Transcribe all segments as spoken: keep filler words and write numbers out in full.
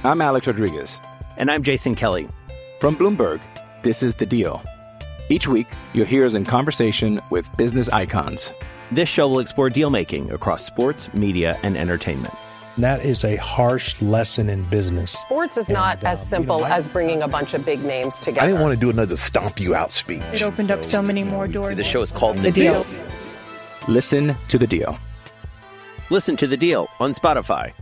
I'm Alex Rodriguez. And I'm Jason Kelly. From Bloomberg, this is The Deal. Each week, you'll hear us in conversation with business icons. This show will explore deal-making across sports, media, and entertainment. That is a harsh lesson in business. Sports is not and, uh, as simple you know, I, as bringing a bunch of big names together. I didn't want to do another stomp you out speech. It opened so, up so many more doors. The show is called The, the deal. deal. Listen to The Deal. Listen to The Deal on Spotify.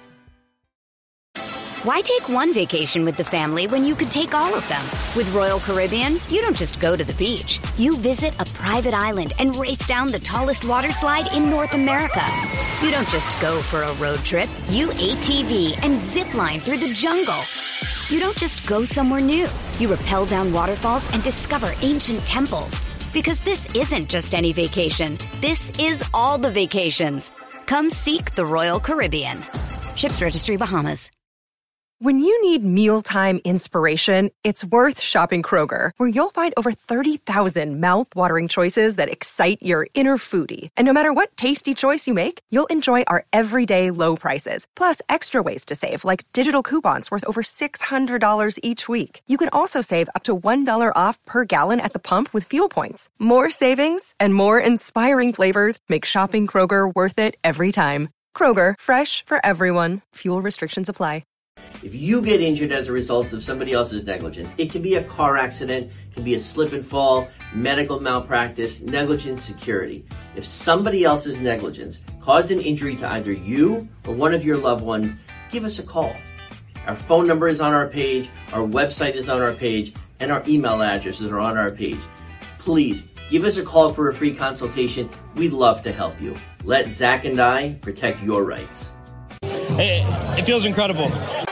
Why take one vacation with the family when you could take all of them? With Royal Caribbean, you don't just go to the beach. You visit a private island and race down the tallest water slide in North America. You don't just go for a road trip. You A T V and zip line through the jungle. You don't just go somewhere new. You rappel down waterfalls and discover ancient temples. Because this isn't just any vacation. This is all the vacations. Come seek the Royal Caribbean. Ships Registry, Bahamas. When you need mealtime inspiration, it's worth shopping Kroger, where you'll find over thirty thousand mouth-watering choices that excite your inner foodie. And no matter what tasty choice you make, you'll enjoy our everyday low prices, plus extra ways to save, like digital coupons worth over six hundred dollars each week. You can also save up to one dollar off per gallon at the pump with fuel points. More savings and more inspiring flavors make shopping Kroger worth it every time. Kroger, fresh for everyone. Fuel restrictions apply. If you get injured as a result of somebody else's negligence, it can be a car accident, it can be a slip and fall, medical malpractice, negligent security. If somebody else's negligence caused an injury to either you or one of your loved ones, give us a call. Our phone number is on our page, our website is on our page, and our email addresses are on our page. Please, give us a call for a free consultation. We'd love to help you. Let Zach and I protect your rights. Hey, it feels incredible.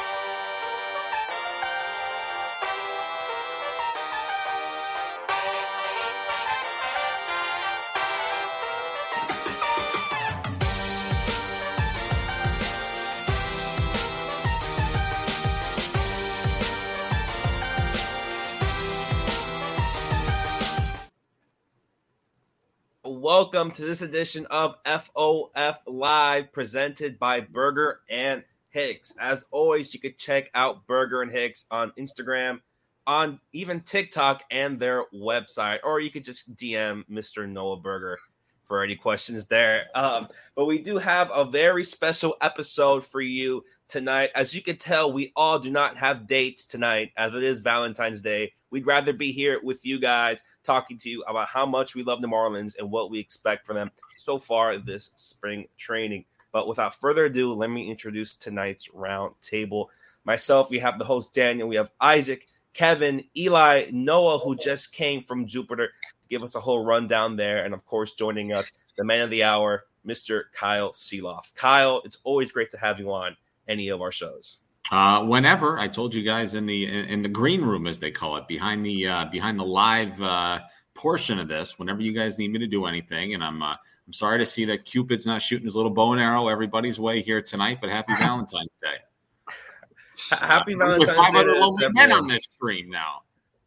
Welcome to this edition of F O F Live, presented by Berger and Hicks. As always, you could check out Berger and Hicks on Instagram, on even TikTok, and their website, or you could just D M Mister Noah Berger for any questions there. Um, but we do have a very special episode for you tonight. As you can tell, we all do not have dates tonight, as it is Valentine's Day. We'd rather be here with you guys, talking to you about how much we love the Marlins and what we expect from them so far this spring training. But without further ado, let me introduce tonight's round table. Myself, we have the host Daniel, we have Isaac, Kevin, Eli, Noah, who just came from Jupiter to give us a whole rundown there. And of course, joining us, the man of the hour, Mister Kyle Seeloff. Kyle, it's always great to have you on any of our shows. Uh, whenever. I told you guys in the in the green room, as they call it, behind the uh, behind the live uh, portion of this. Whenever you guys need me to do anything, and I'm uh, I'm sorry to see that Cupid's not shooting his little bow and arrow everybody's way here tonight. But happy Valentine's Day! Happy uh, Valentine's with five Day! other lonely men on this stream now.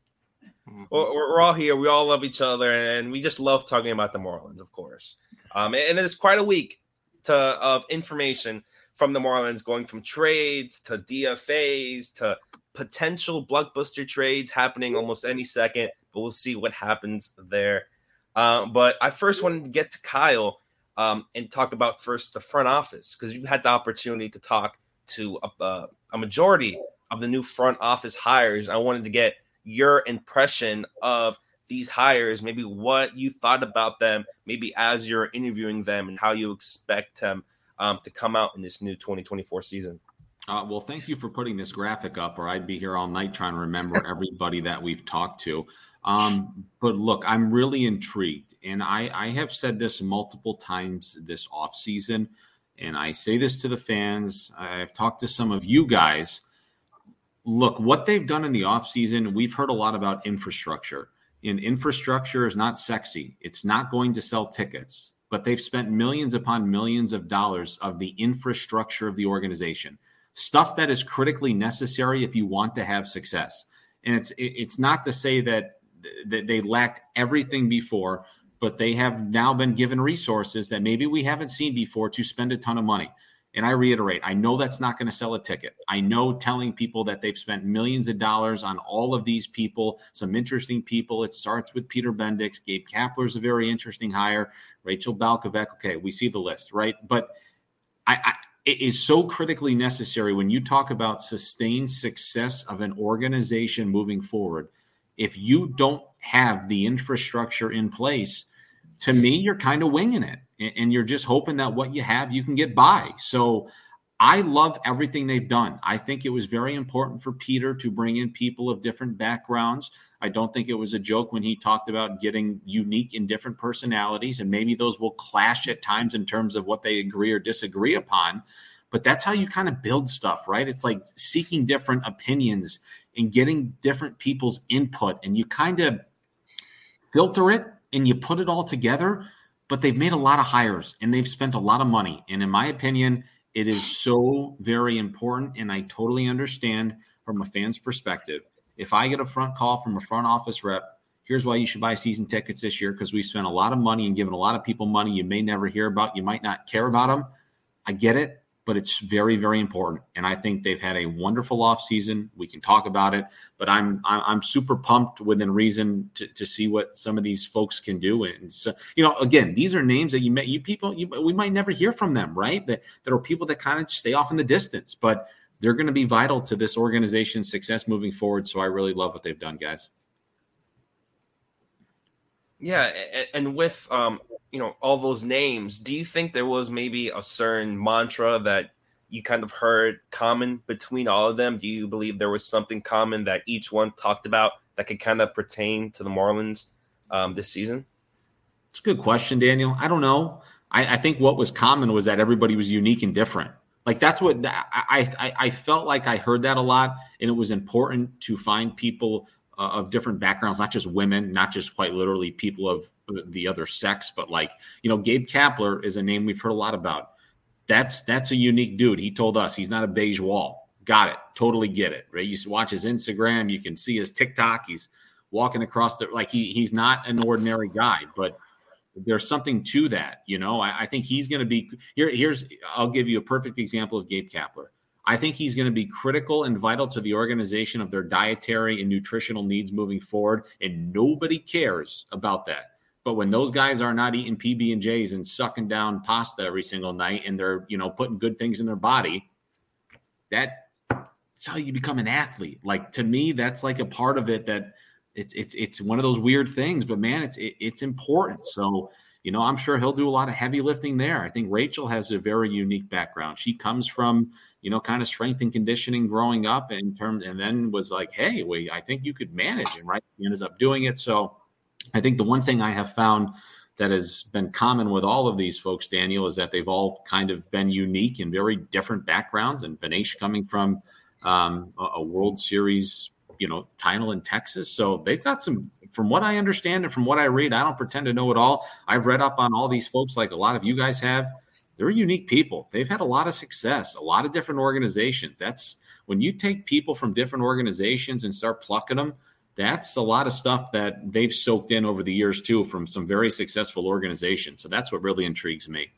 Well, we're all here. We all love each other, and we just love talking about the Marlins, of course. Um, and it is quite a week to of information from the Marlins, going from trades to D F As to potential blockbuster trades happening almost any second, but we'll see what happens there. Um, but I first wanted to get to Kyle um, and talk about first the front office, because you've had the opportunity to talk to a, uh, a majority of the new front office hires. I wanted to get your impression of these hires, maybe what you thought about them, maybe as you're interviewing them, and how you expect them Um, to come out in this new twenty twenty-four season. Uh, well, thank you for putting this graphic up, or I'd be here all night trying to remember everybody that we've talked to. Um, but look, I'm really intrigued, and I, I have said this multiple times this offseason, and I say this to the fans. I've talked to some of you guys. Look, what they've done in the offseason, we've heard a lot about infrastructure, and infrastructure is not sexy. It's not going to sell tickets. But they've spent millions upon millions of dollars of the infrastructure of the organization, stuff that is critically necessary if you want to have success. And it's it's not to say that, that they lacked everything before, but they have now been given resources that maybe we haven't seen before to spend a ton of money. And I reiterate, I know that's not going to sell a ticket. I know telling people that they've spent millions of dollars on all of these people, some interesting people. It starts with Peter Bendix. Gabe Kapler is a very interesting hire. Rachel Balkovec. Okay, we see the list, right? But I, I, it is so critically necessary when you talk about sustained success of an organization moving forward. If you don't have the infrastructure in place, to me, you're kind of winging it. And you're just hoping that what you have, you can get by. So I love everything they've done. I think it was very important for Peter to bring in people of different backgrounds. I don't think it was a joke when he talked about getting unique and different personalities, and maybe those will clash at times in terms of what they agree or disagree upon. But that's how you kind of build stuff, right? It's like seeking different opinions and getting different people's input, and you kind of filter it and you put it all together. But they've made a lot of hires and they've spent a lot of money. And in my opinion, it is so very important. And I totally understand from a fan's perspective. If I get a front call from a front office rep, here's why you should buy season tickets this year, because we've spent a lot of money and given a lot of people money you may never hear about. You might not care about them. I get it, but it's very, very important. And I think they've had a wonderful offseason. We can talk about it, but I'm I'm, I'm super pumped within reason to, to see what some of these folks can do. And so, you know, again, these are names that you met, you people, you, we might never hear from them, right? That there are people that kind of stay off in the distance, but they're going to be vital to this organization's success moving forward. So I really love what they've done, guys. Yeah, and with um, you know, all those names, do you think there was maybe a certain mantra that you kind of heard common between all of them? Do you believe there was something common that each one talked about that could kind of pertain to the Marlins um, this season? It's a good question, Daniel. I don't know. I, I think what was common was that everybody was unique and different. Like that's what I, I I felt like I heard that a lot, and it was important to find people uh, of different backgrounds, not just women, not just quite literally people of the other sex, but like, you know, Gabe Kapler is a name we've heard a lot about. That's that's a unique dude. He told us he's not a beige wall. Got it. Totally get it. Right? You watch his Instagram, you can see his TikTok. He's walking across the like he he's not an ordinary guy, but there's something to that. You know, I, I think he's going to be here. Here's I'll give you a perfect example of Gabe Kapler. I think he's going to be critical and vital to the organization of their dietary and nutritional needs moving forward, and nobody cares about that. But when those guys are not eating P B and J's and sucking down pasta every single night, and they're, you know, putting good things in their body, that, that's how you become an athlete. Like, to me, that's like a part of it that it's it's it's one of those weird things. But man, it's it, it's important. So, you know, I'm sure he'll do a lot of heavy lifting there. I think Rachel has a very unique background. She comes from, you know, kind of strength and conditioning growing up in terms, and then was like, hey, wait, I think you could manage, and right, he ends up doing it. So I think the one thing I have found that has been common with all of these folks, Daniel, is that they've all kind of been unique and very different backgrounds. And Vinesh coming from um, a, a World Series, you know, title in Texas. So they've got some, from what I understand and from what I read, I don't pretend to know it all. I've read up on all these folks like a lot of you guys have. They're unique people. They've had a lot of success, a lot of different organizations. That's when you take people from different organizations and start plucking them. That's a lot of stuff that they've soaked in over the years, too, from some very successful organizations. So that's what really intrigues me.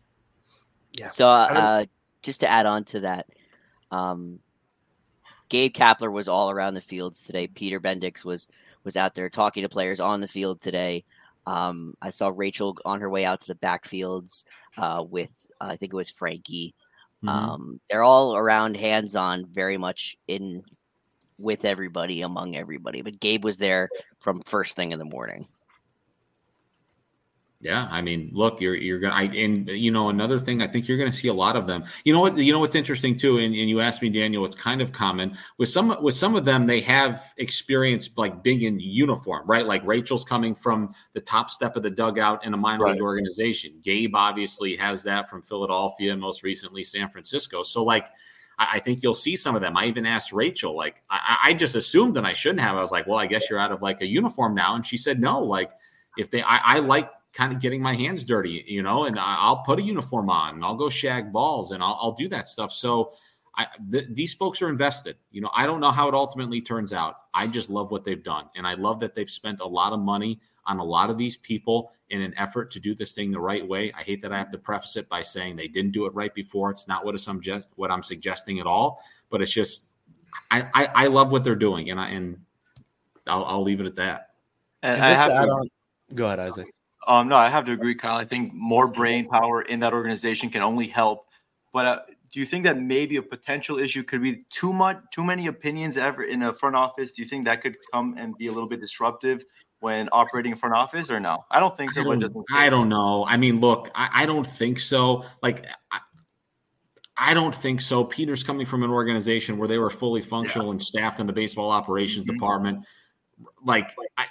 Yeah. So uh, just to add on to that, um, Gabe Kapler was all around the fields today. Peter Bendix was was out there talking to players on the field today. Um, I saw Rachel on her way out to the backfields uh, with, uh, I think it was Frankie. Mm-hmm. Um, they're all around hands-on, very much in – with everybody, among everybody. But Gabe was there from first thing in the morning. Yeah, I mean, look, you're you're gonna, I, and you know, another thing, I think you're going to see a lot of them. You know what? You know what's interesting too, and, and you asked me, Daniel, it's kind of common with some with some of them. They have experience like being in uniform, right? Like Rachel's coming from the top step of the dugout in a minor right. league organization. Gabe obviously has that from Philadelphia and most recently San Francisco. So like, I think you'll see some of them. I even asked Rachel, like, I, I just assumed, and I shouldn't have. I was like, well, I guess you're out of like a uniform now. And she said, no, like if they, I, I like kind of getting my hands dirty, you know, and I, I'll put a uniform on and I'll go shag balls and I'll, I'll do that stuff. So I, th- these folks are invested. You know, I don't know how it ultimately turns out. I just love what they've done. And I love that they've spent a lot of money on a lot of these people in an effort to do this thing the right way. I hate that I have to preface it by saying they didn't do it right before. It's not what, I'm, just, what I'm suggesting at all, but it's just I, I, I love what they're doing, and I and I'll, I'll leave it at that. And, and I have to add to, on, go ahead, Isaac. Um, no, I have to agree, Kyle. I think more brain power in that organization can only help. But uh, do you think that maybe a potential issue could be too much, too many opinions ever in a front office? Do you think that could come and be a little bit disruptive when operating in front office, or no? I don't think so. I don't, I don't know. I mean, look, I, I don't think so. Like, I, I don't think so. Peter's coming from an organization where they were fully functional yeah. and staffed in the baseball operations mm-hmm. department. Like, I,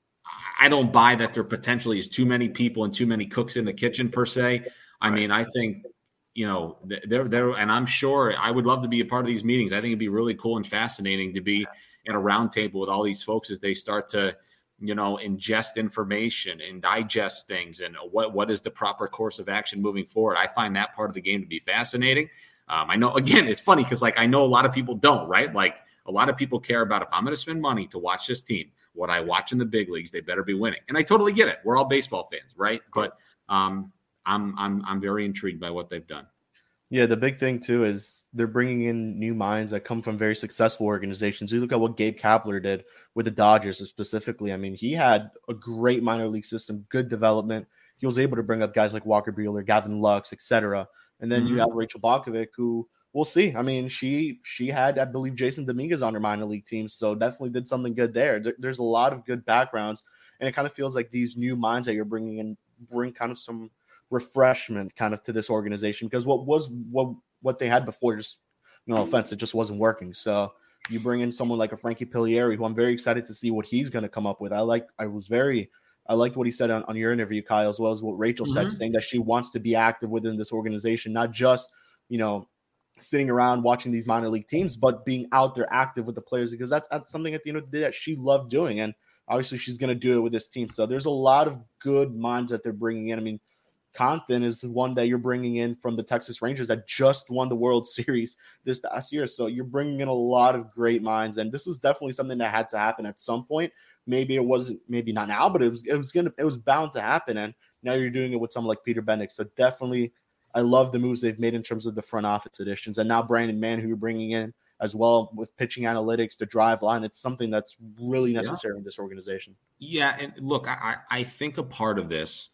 I don't buy that there potentially is too many people and too many cooks in the kitchen per se. I right. mean, I think, you know, they're there, and I'm sure I would love to be a part of these meetings. I think it'd be really cool and fascinating to be at a round table with all these folks as they start to, you know, ingest information and digest things and what, what is the proper course of action moving forward. I find that part of the game to be fascinating. Um, I know, again, it's funny because, like, I know a lot of people don't, right? Like, a lot of people care about if I'm going to spend money to watch this team, what I watch in the big leagues, they better be winning. And I totally get it. We're all baseball fans, right? But um, I'm I'm I'm very intrigued by what they've done. Yeah, the big thing, too, is they're bringing in new minds that come from very successful organizations. You look at what Gabe Kapler did with the Dodgers specifically. I mean, he had a great minor league system, good development. He was able to bring up guys like Walker Buehler, Gavin Lux, et cetera. And then mm-hmm. you have Rachel Balkovec, who we'll see. I mean, she she had, I believe, Jason Dominguez on her minor league team, so definitely did something good there. there. There's a lot of good backgrounds, and it kind of feels like these new minds that you're bringing in bring kind of some refreshment kind of to this organization, because what was what what they had before, just no offense, it just wasn't working. So you bring in someone like a Frankie Pilieri, who I'm very excited to see what he's going to come up with. I like I was very I liked what he said on, on your interview, Kyle, as well as what Rachel mm-hmm. said, saying that she wants to be active within this organization, not just, you know, sitting around watching these minor league teams, but being out there active with the players, because that's, that's something at the end of the day that she loved doing. And obviously she's going to do it with this team. So there's a lot of good minds that they're bringing in. I mean, Compton is one that you're bringing in from the Texas Rangers that just won the World Series this past year. So you're bringing in a lot of great minds, and this is definitely something that had to happen at some point. Maybe it wasn't, maybe not now, but it was, it was gonna, it was bound to happen. And now you're doing it with someone like Peter Bendick. So definitely, I love the moves they've made in terms of the front office additions, and now Brandon Mann, who you're bringing in as well with pitching analytics, the drive line. It's something that's really necessary yeah. in this organization. Yeah, and look, I, I think a part of this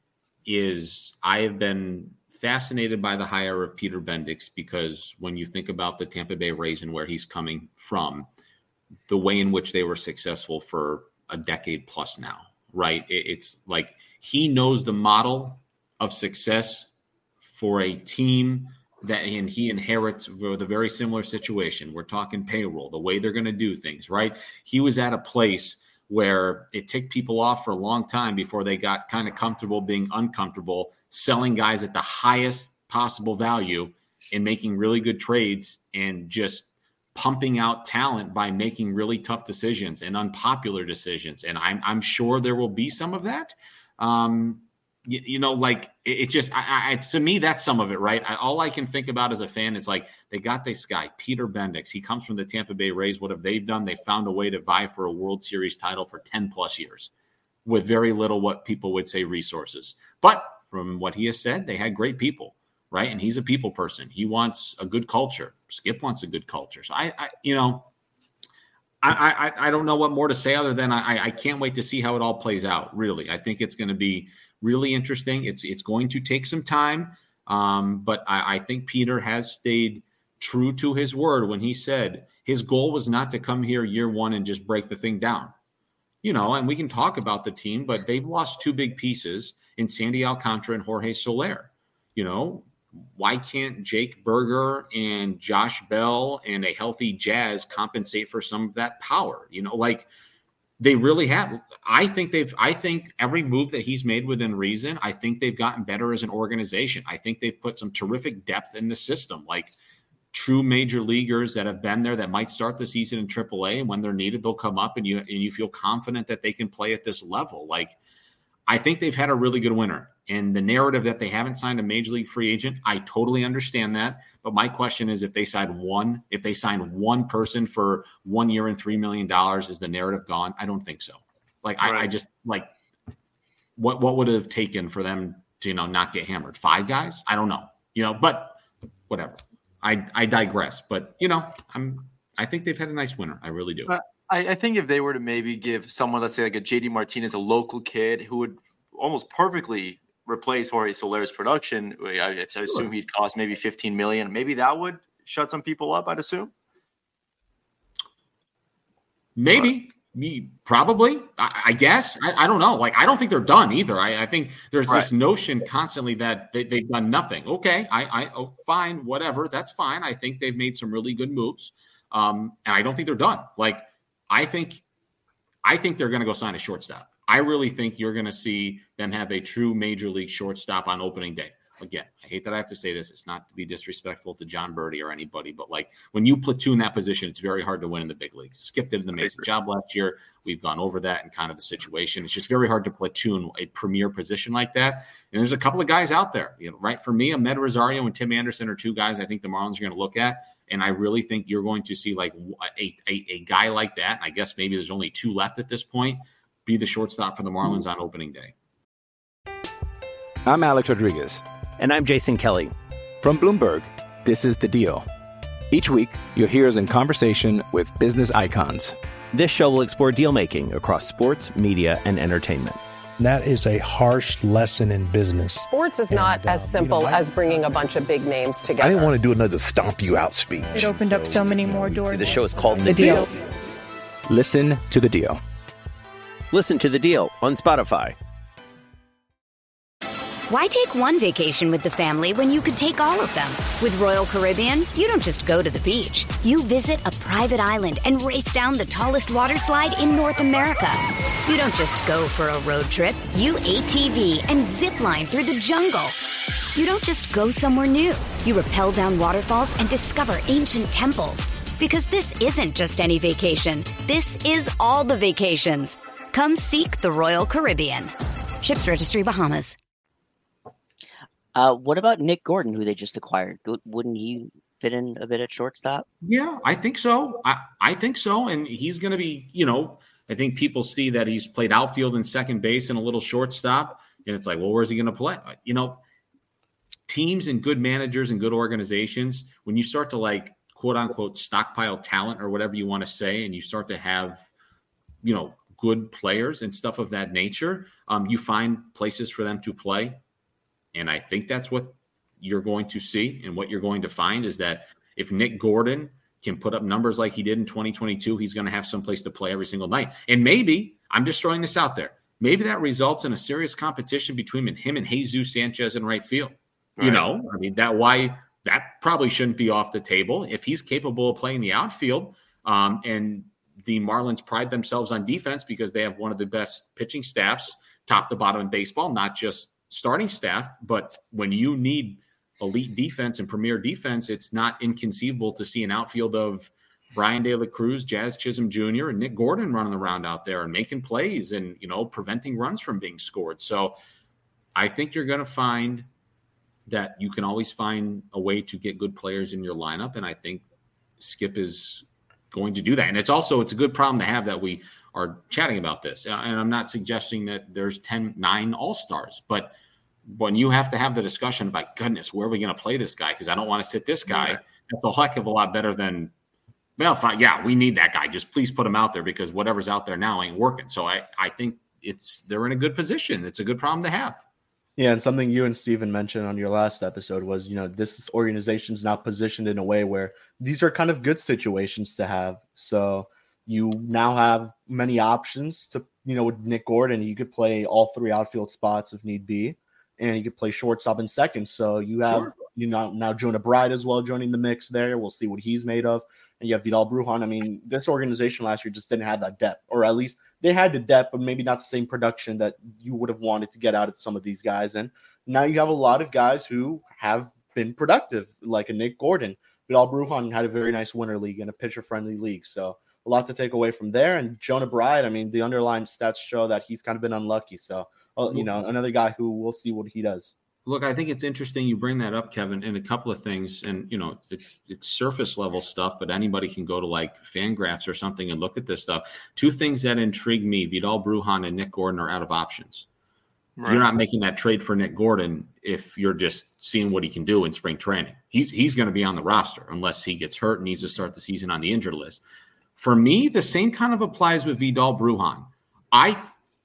is I have been fascinated by the hire of Peter Bendix, because when you think about the Tampa Bay Rays and where he's coming from, the way in which they were successful for a decade plus now, right? It, it's like he knows the model of success for a team that, and he inherits with a very similar situation. We're talking payroll, the way they're going to do things, right? He was at a place where it ticked people off for a long time before they got kind of comfortable being uncomfortable, selling guys at the highest possible value and making really good trades and just pumping out talent by making really tough decisions and unpopular decisions. And I'm, I'm sure there will be some of that. Um, you, you know, like it, it just, I, I, to me, that's some of it, right? I, all I can think about as a fan is like, they got this guy, Peter Bendix. He comes from the Tampa Bay Rays. What have they done? They found a way to vie for a World Series title for ten plus years with very little, what people would say, resources. But from what he has said, they had great people. Right. And he's a people person. He wants a good culture. Skip wants a good culture. So I, I you know, I, I, I don't know what more to say other than I, I can't wait to see how it all plays out. Really. I think it's going to be really interesting. It's, it's going to take some time. Um, but I, I think Peter has stayed true to his word when he said his goal was not to come here year one and just break the thing down, you know, and we can talk about the team, but they've lost two big pieces in Sandy Alcantara and Jorge Soler. You know, why can't Jake Burger and Josh Bell and a healthy Jazz compensate for some of that power? You know, like they really have. I think they've, I think every move that he's made within reason, I think they've gotten better as an organization. I think they've put some terrific depth in the system, like true major leaguers that have been there that might start the season in triple A. And when they're needed, they'll come up and you, and you feel confident that they can play at this level. Like, I think they've had a really good winter. And the narrative that they haven't signed a major league free agent, I totally understand that. But my question is, if they sign one, if they sign one person for one year and three million dollars, is the narrative gone? I don't think so. Like, right. I, I just like, what what would it have taken for them to, you know, not get hammered? Five guys? I don't know. You know, but whatever. I I digress. But, you know, I'm I think they've had a nice winter. I really do. Uh, I, I think if they were to maybe give someone, let's say like a J D Martinez, a local kid who would almost perfectly replace Jorge Soler's production, I, I assume sure. he'd cost maybe fifteen million dollars. Maybe that would shut some people up, I'd assume. Maybe. Me, probably, I, I guess. I, I don't know. Like, I don't think they're done either. I, I think there's right. this notion constantly that they, they've done nothing. Okay, I, I, oh, fine, whatever. That's fine. I think they've made some really good moves, um, and I don't think they're done. Like, I think, I think they're going to go sign a shortstop. I really think you're going to see them have a true major league shortstop on opening day. Again, I hate that I have to say this. It's not to be disrespectful to John Birdie or anybody, but like when you platoon that position, it's very hard to win in the big leagues. Skip did an amazing job last year. We've gone over that and kind of the situation. It's just very hard to platoon a premier position like that. And there's a couple of guys out there, you know, right? For me, Ahmed Rosario and Tim Anderson are two guys I think the Marlins are going to look at. And I really think you're going to see like a, a, a guy like that. I guess maybe there's only two left at this point, be the shortstop for the Marlins on opening day. I'm Alex Rodriguez. And I'm Jason Kelly. From Bloomberg, this is The Deal. Each week, you'll hear us in conversation with business icons. This show will explore deal-making across sports, media, and entertainment. That is a harsh lesson in business. Sports is not and, as simple you know, I, as bringing a bunch of big names together. I didn't want to do another stomp you out speech. It opened so, up so many more doors. The show is called The, the deal. deal. Listen to The Deal. Listen to The Deal on Spotify. Why take one vacation with the family when you could take all of them? With Royal Caribbean, you don't just go to the beach. You visit a private island and race down the tallest water slide in North America. You don't just go for a road trip. You A T V and zip line through the jungle. You don't just go somewhere new. You rappel down waterfalls and discover ancient temples. Because this isn't just any vacation. This is all the vacations. Come seek the Royal Caribbean. Ships Registry, Bahamas. Uh, what about Nick Gordon, who they just acquired? Wouldn't he fit in a bit at shortstop? Yeah, I think so. I, I think so. And he's going to be, you know, I think people see that he's played outfield and second base and a little shortstop. And it's like, well, where's he going to play? You know, teams and good managers and good organizations, when you start to like, quote unquote, stockpile talent or whatever you want to say, and you start to have, you know, good players and stuff of that nature, um, you find places for them to play. And I think that's what you're going to see. And what you're going to find is that if Nick Gordon can put up numbers like he did in twenty twenty-two, he's going to have some place to play every single night. And maybe, I'm just throwing this out there, maybe that results in a serious competition between him and Jesus Sanchez in right field. Right. You know, I mean, that why that probably shouldn't be off the table. If he's capable of playing the outfield, um, and the Marlins pride themselves on defense because they have one of the best pitching staffs, top to bottom in baseball, not just starting staff, but when you need elite defense and premier defense, it's not inconceivable to see an outfield of Brian De La Cruz, Jazz Chisholm Junior, and Nick Gordon running around out there and making plays and, you know, preventing runs from being scored. So I think you're going to find that you can always find a way to get good players in your lineup. And I think Skip is going to do that. And it's also, it's a good problem to have that we are chatting about this. And I'm not suggesting that there's ten, nine all-stars, but when you have to have the discussion about, goodness, where are we going to play this guy? Because I don't want to sit this guy. Yeah. That's a heck of a lot better than, well, fine. Yeah, we need that guy. Just please put him out there because whatever's out there now ain't working. So I, I think it's they're in a good position. It's a good problem to have. Yeah, and something you and Steven mentioned on your last episode was, you know, this organization's now positioned in a way where these are kind of good situations to have. So you now have many options to, you know, with Nick Gordon, you could play all three outfield spots if need be. And you could play shortstop in second. So you have, sure. you know, now Jonah Bride as well joining the mix there. We'll see what he's made of. And you have Vidal Brujan. I mean, this organization last year just didn't have that depth, or at least they had the depth, but maybe not the same production that you would have wanted to get out of some of these guys. And now you have a lot of guys who have been productive, like a Nick Gordon. Vidal Brujan had a very nice winter league and a pitcher-friendly league. So a lot to take away from there. And Jonah Bride, I mean, the underlying stats show that he's kind of been unlucky. So, you know, another guy who we'll see what he does. Look, I think it's interesting you bring that up, Kevin, and a couple of things. And, you know, it's, it's surface level stuff, but anybody can go to like Fangraphs or something and look at this stuff. Two things that intrigue me, Vidal Brujan and Nick Gordon are out of options. Right. You're not making that trade for Nick Gordon if you're just seeing what he can do in spring training. He's he's going to be on the roster unless he gets hurt and needs to start the season on the injured list. For me, the same kind of applies with Vidal Brujan. I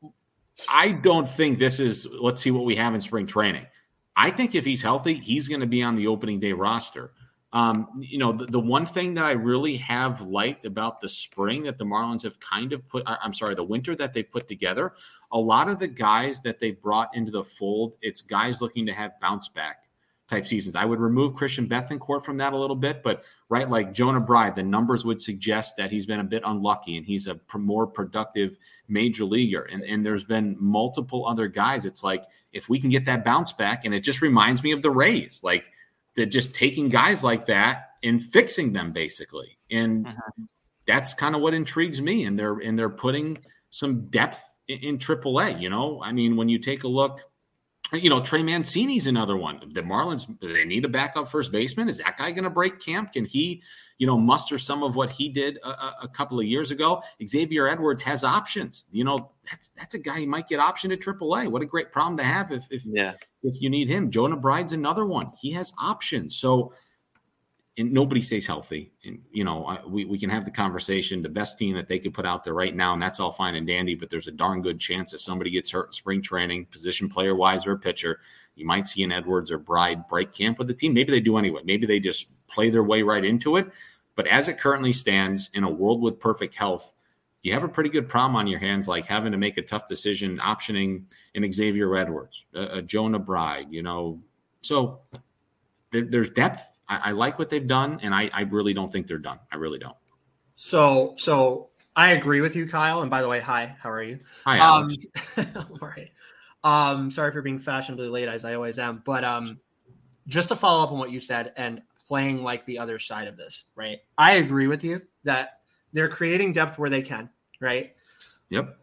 I don't think this is let's see what we have in spring training. I think if he's healthy, he's going to be on the opening day roster. Um, you know, the, the one thing that I really have liked about the spring that the Marlins have kind of put, I'm sorry, the winter that they put together, a lot of the guys that they brought into the fold, it's guys looking to have bounce back type seasons. I would remove Christian Bethancourt from that a little bit, but right, like Jonah Bride, the numbers would suggest that he's been a bit unlucky and he's a more productive major leaguer. And, and there's been multiple other guys. It's like, if we can get that bounce back, and it just reminds me of the Rays, like they're just taking guys like that and fixing them basically. And mm-hmm. that's kind of what intrigues me. And they're, and they're putting some depth in, in triple A, you know, I mean, when you take a look, you know, Trey Mancini's another one. The Marlins, they need a backup first baseman. Is that guy going to break camp? Can he, you know, muster some of what he did a, a couple of years ago? Xavier Edwards has options. You know, that's that's a guy who might get optioned at triple A. What a great problem to have if if, yeah. if you need him. Jonah Bride's another one. He has options. So, and nobody stays healthy. And, you know, I, we, we can have the conversation, the best team that they could put out there right now, and that's all fine and dandy, but there's a darn good chance that somebody gets hurt in spring training, position player-wise or a pitcher. You might see an Edwards or Bride break camp with the team. Maybe they do anyway. Maybe they just play their way right into it. But as it currently stands, in a world with perfect health, you have a pretty good problem on your hands, like having to make a tough decision, optioning an Xavier Edwards, a, a Jonah Bride, you know. So there, there's depth. I, I like what they've done, and I, I really don't think they're done. I really don't. So, so I agree with you, Kyle. And by the way, hi, how are you? Hi, Alex. Um, all right. Um, sorry for being fashionably late, as I always am. But um, just to follow up on what you said and playing like the other side of this, right? I agree with you that they're creating depth where they can, right? Yep.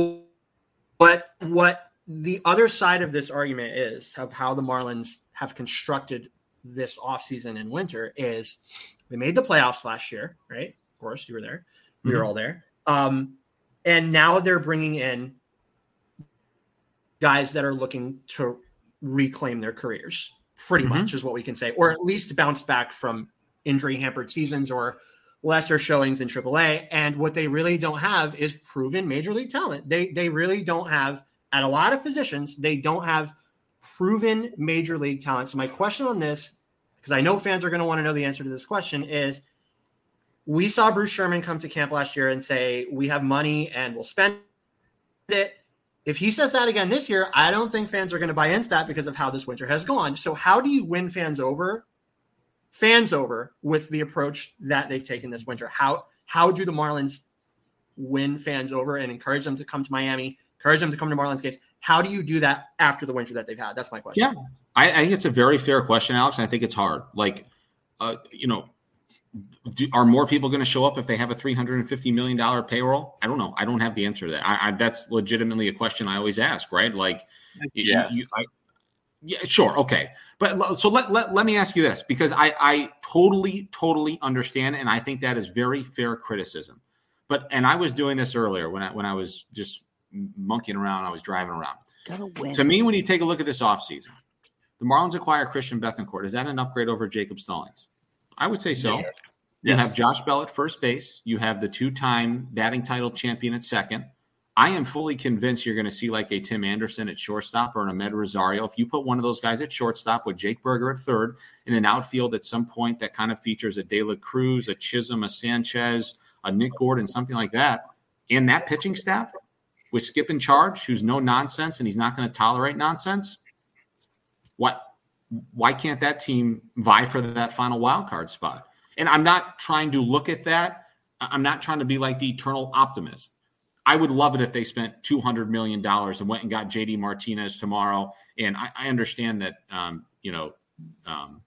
What what the other side of this argument is of how the Marlins have constructed this offseason and winter is they made the playoffs last year, right? Of course, you were there. We mm-hmm. were all there. Um, and now they're bringing in guys that are looking to reclaim their careers, pretty mm-hmm. much is what we can say, or at least bounce back from injury-hampered seasons or lesser showings in triple A. And what they really don't have is proven major league talent. They they really don't have, at a lot of positions, they don't have proven major league talent. So my question on this, because I know fans are going to want to know the answer to this question, is we saw Bruce Sherman come to camp last year and say, we have money and we'll spend it. If he says that again this year, I don't think fans are going to buy into that because of how this winter has gone. So how do you win fans over, fans over with the approach that they've taken this winter? How, how do the Marlins win fans over and encourage them to come to Miami, encourage them to come to Marlins games? How do you do that after the winter that they've had? That's my question. Yeah, I, I think it's a very fair question, Alex, and I think it's hard. Like, uh, you know, do, are more people going to show up if they have a three hundred fifty million dollars payroll? I don't know. I don't have the answer to that. I, I, that's legitimately a question I always ask, right? Like, yes. you, you, I, yeah, sure. Okay. But so let, let, let me ask you this, because I, I totally, totally understand, and I think that is very fair criticism. But, and I was doing this earlier when I, when I was just monkeying around, I was driving around. Gotta win. To me, when you take a look at this offseason, the Marlins acquire Christian Bethancourt. Is that an upgrade over Jacob Stallings? I would say so. Yeah. You Yes. have Josh Bell at first base. You have the two-time batting title champion at second. I am fully convinced you're going to see like a Tim Anderson at shortstop or an Ahmed Rosario. If you put one of those guys at shortstop with Jake Berger at third, in an outfield at some point that kind of features a De La Cruz, a Chisholm, a Sanchez, a Nick Gordon, something like that, and that pitching staff with Skip in charge, who's no nonsense and he's not going to tolerate nonsense, what? Why can't that team vie for that final wild card spot? And I'm not trying to look at that. I'm not trying to be like the eternal optimist. I would love it if they spent two hundred million dollars and went and got J D Martinez tomorrow. And I, I understand that, um, you know, um,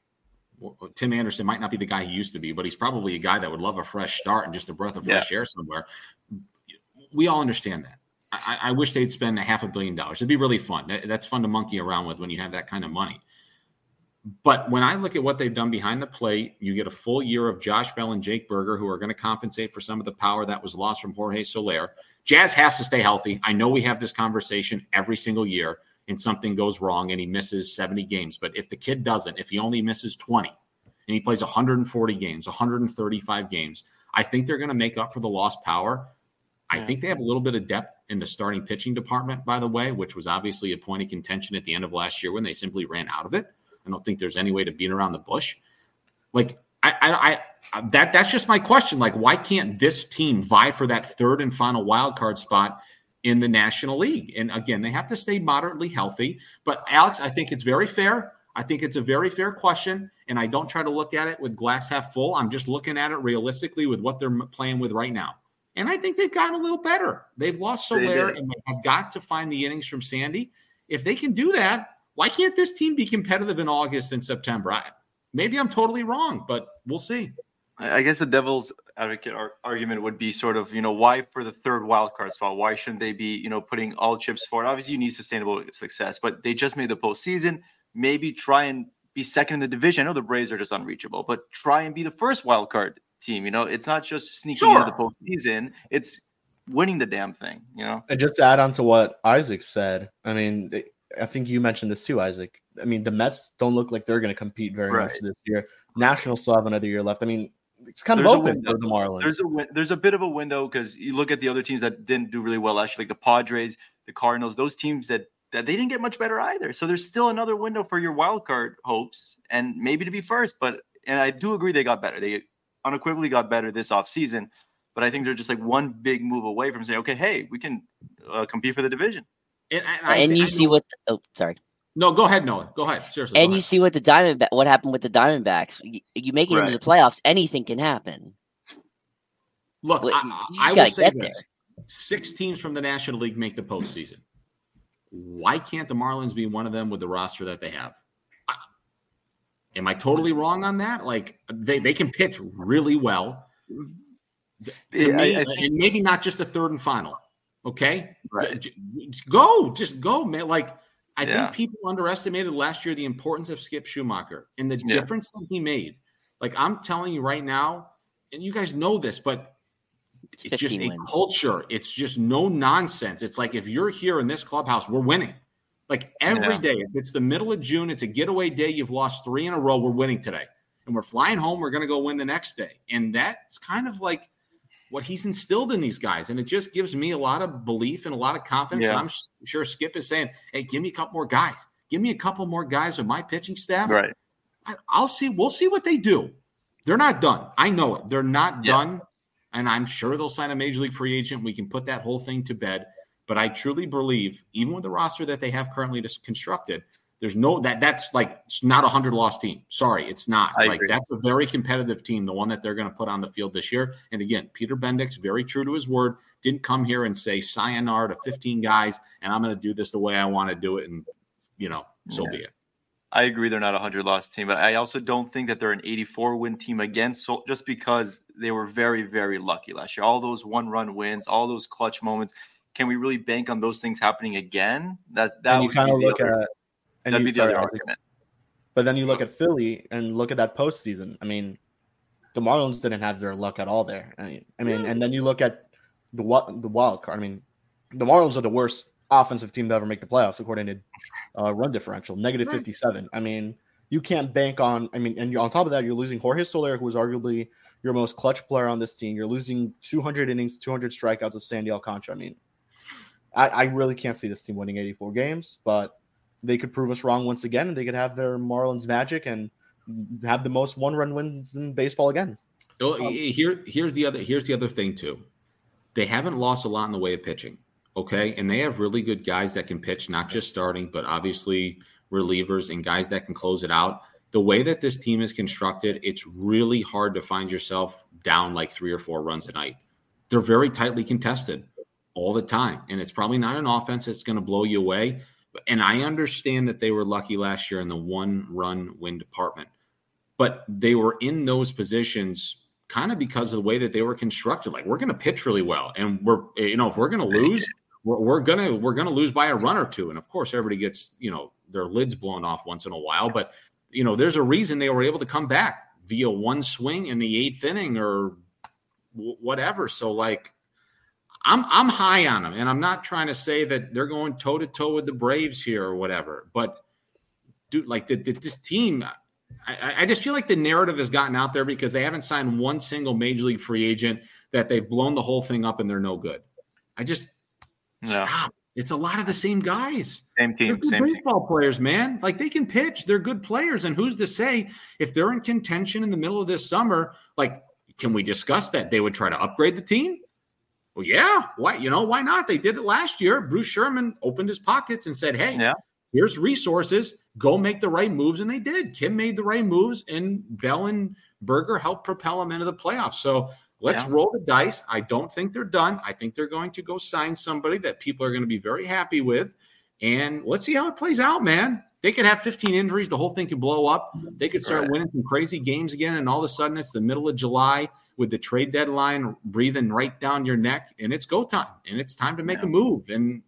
Tim Anderson might not be the guy he used to be, but he's probably a guy that would love a fresh start and just a breath of fresh yeah. air somewhere. We all understand that. I, I wish they'd spend a half a billion dollars. It'd be really fun. That, that's fun to monkey around with when you have that kind of money. But when I look at what they've done behind the plate, you get a full year of Josh Bell and Jake Berger, who are going to compensate for some of the power that was lost from Jorge Soler. Jazz has to stay healthy. I know we have this conversation every single year, and something goes wrong and he misses seventy games. But if the kid doesn't, if he only misses twenty and he plays one hundred forty games, one hundred thirty-five games, I think they're going to make up for the lost power. I yeah. think they have a little bit of depth in the starting pitching department, by the way, which was obviously a point of contention at the end of last year when they simply ran out of it. I don't think there's any way to beat around the bush. Like, I, I, I, that that's just my question. Like, why can't this team vie for that third and final wild card spot in the National League? And again, they have to stay moderately healthy. But Alex, I think it's very fair. I think it's a very fair question. And I don't try to look at it with glass half full. I'm just looking at it realistically with what they're playing with right now. And I think they've gotten a little better. They've lost Soler and they have got to find the innings from Sandy. If they can do that, why can't this team be competitive in August and September? I, maybe I'm totally wrong, but we'll see. I guess the devil's advocate ar- argument would be sort of, you know, why for the third wild card spot? Why shouldn't they be, you know, putting all chips forward? Obviously, you need sustainable success, but they just made the postseason. Maybe try and be second in the division. I know the Braves are just unreachable, but try and be the first wild card team. You know, it's not just sneaking sure. into the postseason. It's winning the damn thing, you know? And just to add on to what Isaac said, I mean, they, I think you mentioned this too, Isaac. I mean, the Mets don't look like they're going to compete very right. much this year. Nationals still have another year left. I mean, it's kind there's of open for the Marlins. There's a there's a bit of a window because you look at the other teams that didn't do really well last year, like the Padres, the Cardinals, those teams that, that they didn't get much better either. So there's still another window for your wild card hopes and maybe to be first. But and I do agree they got better. They unequivocally got better this offseason. But I think they're just like one big move away from saying, okay, hey, we can uh, compete for the division. And, and, I, and you I see what – oh, sorry. No, go ahead, Noah. Go ahead. Seriously. And you ahead. see what the Diamond – what happened with the Diamondbacks. You, you make it right. into the playoffs, anything can happen. Look, but I, I will say this. There. Six teams from the National League make the postseason. Why can't the Marlins be one of them with the roster that they have? I, am I totally wrong on that? Like, they, they can pitch really well. To yeah, me, I, I think- and maybe not just the third and final. Okay, right. Go, just go, man. Like, I yeah. think people underestimated last year the importance of Skip Schumacher and the yeah. difference that he made. Like, I'm telling you right now, and you guys know this, but it's, it's just a wins. culture. It's just no nonsense. It's like if you're here in this clubhouse, we're winning. Like every yeah. day, if it's the middle of June, it's a getaway day. You've lost three in a row. We're winning today, and we're flying home. We're going to go win the next day, and that's kind of like what he's instilled in these guys. And it just gives me a lot of belief and a lot of confidence. Yeah. And I'm sure Skip is saying, hey, give me a couple more guys. Give me a couple more guys with my pitching staff. Right. I'll see. We'll see what they do. They're not done. I know it. They're not yeah. done. And I'm sure they'll sign a major league free agent. We can put that whole thing to bed. But I truly believe, even with the roster that they have currently just constructed, there's no that that's like it's not a hundred loss team. Sorry, it's not. I like agree. That's a very competitive team, the one that they're going to put on the field this year. And again, Peter Bendix, very true to his word, didn't come here and say sayonara to fifteen guys, and I'm going to do this the way I want to do it, and you know, so yeah. be it. I agree they're not a hundred loss team, but I also don't think that they're an eighty-four win team again. So just because they were very, very lucky last year, all those one run wins, all those clutch moments. Can we really bank on those things happening again? That that and you would kind of be look other, at, and that'd you, be the other sorry, argument. But then you look at Philly and look at that postseason. I mean, the Marlins didn't have their luck at all there. I mean, I mean, and then you look at the the wild card. I mean, the Marlins are the worst offensive team to ever make the playoffs according to uh, run differential, negative right. fifty-seven. I mean, you can't bank on. I mean, and you're, on top of that, you're losing Jorge Soler, who was arguably your most clutch player on this team. You're losing two hundred innings, two hundred strikeouts of Sandy Alcantara. I mean, I, I really can't see this team winning eighty-four games, but they could prove us wrong once again, and they could have their Marlins magic and have the most one-run wins in baseball again. Um, Here, here's the other. Here's the other thing too. They haven't lost a lot in the way of pitching, okay, and they have really good guys that can pitch, not just starting, but obviously relievers and guys that can close it out. The way that this team is constructed, it's really hard to find yourself down like three or four runs a night. They're very tightly contested all the time, and it's probably not an offense that's going to blow you away. And I understand that they were lucky last year in the one-run win department, but they were in those positions kind of because of the way that they were constructed. Like, we're going to pitch really well, and we're, you know, if we're going to lose, we're, we're gonna we're gonna lose by a run or two. And of course, everybody gets, you know, their lids blown off once in a while, but you know, there's a reason they were able to come back via one swing in the eighth inning or w- whatever. So, like, I'm I'm high on them, and I'm not trying to say that they're going toe to toe with the Braves here or whatever. But, dude, like the, the, this team, I, I just feel like the narrative has gotten out there because they haven't signed one single major league free agent that they've blown the whole thing up and they're no good. I just yeah. stop. It's a lot of the same guys. Same team, they're same baseball team. players, man. Like they can pitch. They're good players. And who's to say if they're in contention in the middle of this summer, like, can we discuss that they would try to upgrade the team? Well, yeah. Why? You know, why not? They did it last year. Bruce Sherman opened his pockets and said, hey, yeah. here's resources. Go make the right moves. And they did. Kim made the right moves, and Bell and Berger helped propel them into the playoffs. So let's yeah. roll the dice. I don't think they're done. I think they're going to go sign somebody that people are going to be very happy with. And let's see how it plays out, man. They could have fifteen injuries. The whole thing could blow up. They could start right. winning some crazy games again. And all of a sudden it's the middle of July with the trade deadline breathing right down your neck. And it's go time. And it's time to make yeah. a move. And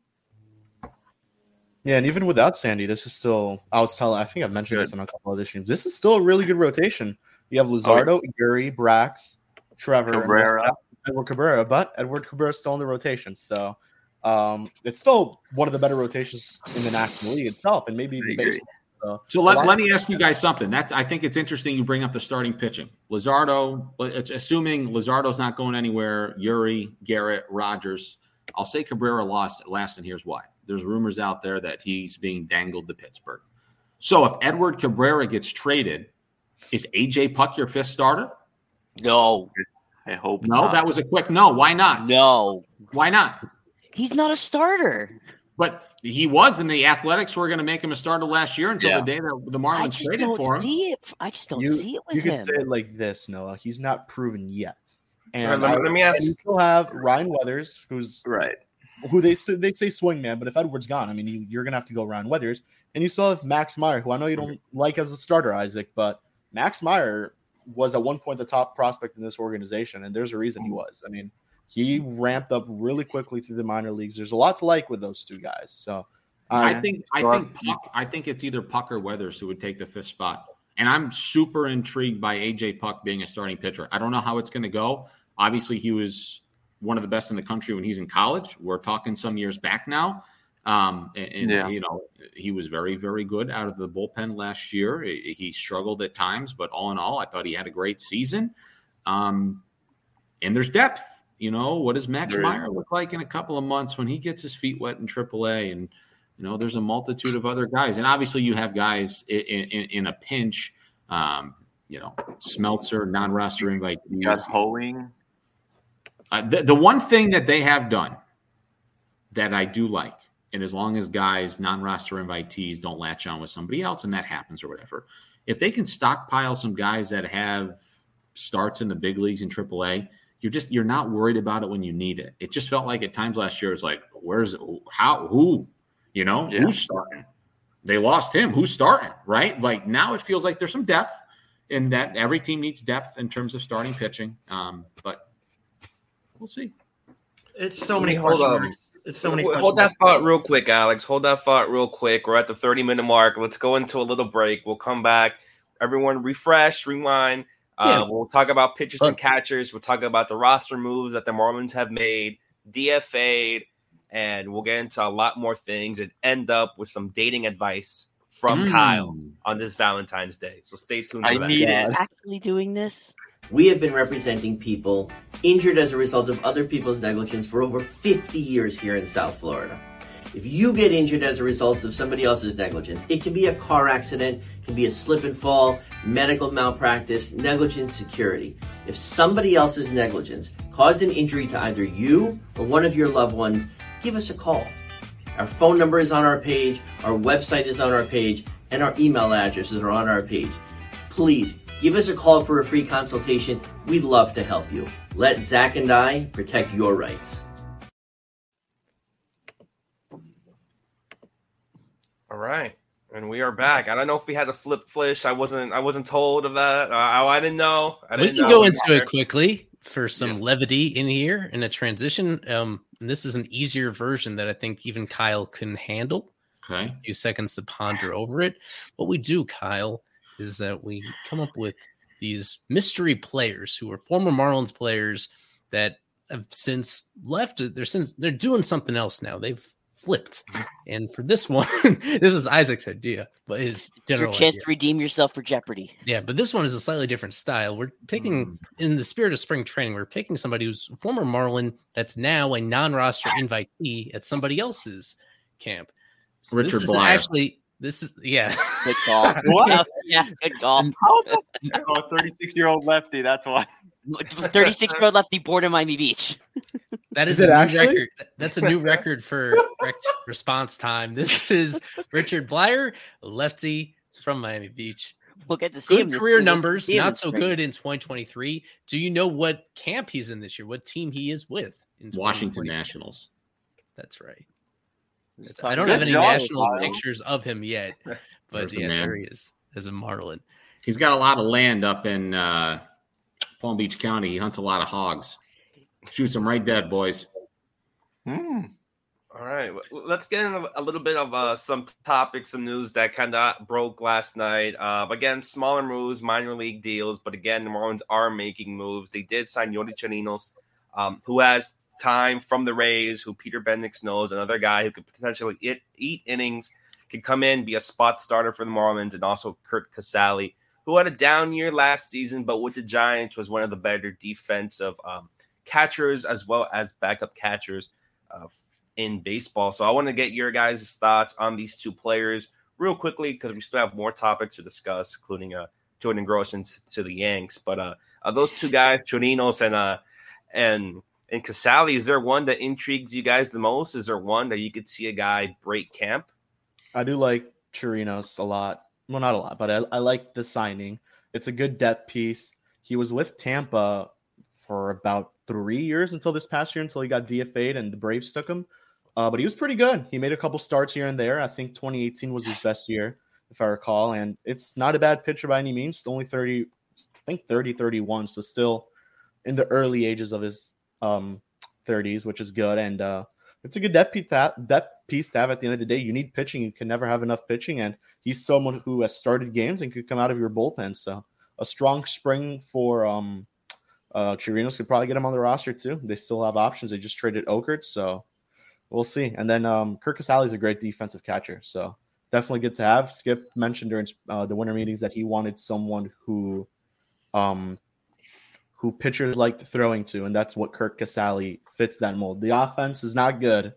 yeah, and even without Sandy, this is still, I was telling, I think I've mentioned good. this on a couple of other streams. This is still a really good rotation. You have Luzardo, oh. Yuri, Brax, Trevor, Cabrera. And Edward Cabrera, but Edward Cabrera is still in the rotation. So um, it's still one of the better rotations in the National League itself, and maybe even baseball. So, so let, let me ask you guys something. That's I think it's interesting you bring up the starting pitching. Luzardo, it's assuming Luzardo's not going anywhere, Yuri, Garrett, Rogers. I'll say Cabrera lost last, and here's why. There's rumors out there that he's being dangled to Pittsburgh. So if Edward Cabrera gets traded, is A J Puck your fifth starter? No. I hope No, not. that was a quick no. Why not? No. Why not? He's not a starter. But he was, and the Athletics were going to make him a starter last year until Yeah. the day that the I Marlins just traded don't for him. see it. I just don't you, see it with you him. could say it like this, Noah. He's not proven yet. And All right, let, me, let me ask. and you still have Ryan Weathers, who's right. who they they say swingman, but if Edward's gone, I mean, you, you're gonna have to go Ryan Weathers, and you still have Max Meyer, who I know you don't like as a starter, Isaac, but Max Meyer was at one point the top prospect in this organization, and there's a reason he was. I mean, he ramped up really quickly through the minor leagues. There's a lot to like with those two guys. So um, I think I think Puck, I think it's either Puck or Weathers who would take the fifth spot, and I'm super intrigued by A J Puck being a starting pitcher. I don't know how it's going to go. Obviously, he was one of the best in the country when he's in college. We're talking some years back now. Um, and, and yeah. you know, he was very, very good out of the bullpen last year. He, he struggled at times, but all in all, I thought he had a great season. Um, and there's depth. You know, what does Max There Meyer is. look like in a couple of months when he gets his feet wet in triple A? And, you know, there's a multitude of other guys. And obviously you have guys in, in, in a pinch, um, you know, Smeltzer, non-roster invitees. Got Hoeing. Uh, the, the one thing that they have done that I do like, and as long as guys, non-roster invitees, don't latch on with somebody else, and that happens or whatever, if they can stockpile some guys that have starts in the big leagues in triple A, you're just you're not worried about it when you need it. It just felt like at times last year, it's like, where's how who, you know, Yeah. who's starting? They lost him. Who's starting? Right? Like now, it feels like there's some depth, and that every team needs depth in terms of starting pitching. Um, but we'll see. It's so many Hold question on. marks. It's so many. Hold question that marks. thought real quick, Alex. Hold that thought real quick. We're at the thirty minute mark. Let's go into a little break. We'll come back. Everyone refresh, rewind. Uh, Yeah. We'll talk about pitchers and catchers. We'll talk about the roster moves that the Marlins have made, D F A'd, and we'll get into a lot more things and end up with some dating advice from Mm. Kyle on this Valentine's Day. So stay tuned for I that. need it. Actually doing this? We have been representing people injured as a result of other people's negligence for over fifty years here in South Florida. If you get injured as a result of somebody else's negligence, it can be a car accident, it can be a slip and fall, medical malpractice, negligent security. If somebody else's negligence caused an injury to either you or one of your loved ones, give us a call. Our phone number is on our page, our website is on our page, and our email addresses are on our page. Please give us a call for a free consultation. We'd love to help you. Let Zach and I protect your rights. All right, and we are back. I don't know if we had a flip flish. I wasn't. I wasn't told of that. Uh, I, I didn't know. I We didn't can know. go into it quickly for some levity in here in a transition. Um, and this is an easier version that I think even Kyle can handle. Okay. A few seconds to ponder over it. What we do, Kyle, is that we come up with these mystery players who are former Marlins players that have since left. They're since they're doing something else now. They've flipped. And for this one, this is Isaac's idea, but his general it's your chance idea. to redeem yourself for Jeopardy. Yeah, but this one is a slightly different style. We're picking, mm. in the spirit of spring training, we're picking somebody who's a former Marlin that's now a non-roster invitee at somebody else's camp. So Richard this is Blyer. Actually, this is, yeah. Good call. What? Yeah, good call. Oh, thirty-six-year-old lefty, that's why. thirty-six-year-old lefty born in Miami Beach. That is, Is it a new actually? record. That's a new record for correct response time. This is Richard Blyer, lefty from Miami Beach. We'll get to see him Good this- career we'll get to numbers, see him not this so spring. good in twenty twenty-three. Do you know what camp he's in this year? What team he is with? In Washington twenty twenty? Nationals. That's right. Just I don't talking- have Good any job, Nationals Kyle. pictures of him yet, but There's a yeah, man. there he is as a Marlin. He's got a lot of land up in uh, Palm Beach County. He hunts a lot of hogs. Shoots them right dead, boys. Hmm. All right, well, let's get into a little bit of uh, some topics, some news that kind of broke last night. Uh, again, smaller moves, minor league deals, but again, the Marlins are making moves. They did sign Yodi Chirinos, um, who has time from the Rays, who Peter Bendix knows, another guy who could potentially eat, eat innings, could come in, be a spot starter for the Marlins, and also Kurt Casale, who had a down year last season, but with the Giants was one of the better defensive um, catchers as well as backup catchers uh, in baseball. So I want to get your guys' thoughts on these two players real quickly because we still have more topics to discuss, including uh, Jordan Groshans to the Yanks. But uh, uh, those two guys, Chirinos and uh, and and Casale, is there one that intrigues you guys the most? Is there one that you could see a guy break camp? I do like Chirinos a lot. Well, not a lot, but I, I like the signing. It's a good depth piece. He was with Tampa for about three years until this past year, until he got D F A'd and the Braves took him. Uh, but he was pretty good. He made a couple starts here and there. I think twenty eighteen was his best year, if I recall. And it's not a bad pitcher by any means. Only thirty, I think thirty, thirty-one. So still in the early ages of his um, thirties, which is good. And uh, it's a good depth piece, to have, depth piece to have at the end of the day. You need pitching. You can never have enough pitching. And he's someone who has started games and could come out of your bullpen. So a strong spring for um, uh, Chirinos could probably get him on the roster too. They still have options. They just traded Okert, so we'll see. And then um, Kurt Casale is a great defensive catcher, so definitely good to have. Skip mentioned during uh, the winter meetings that he wanted someone who, um, who pitchers liked throwing to, and that's what Kurt Casale fits that mold. The offense is not good,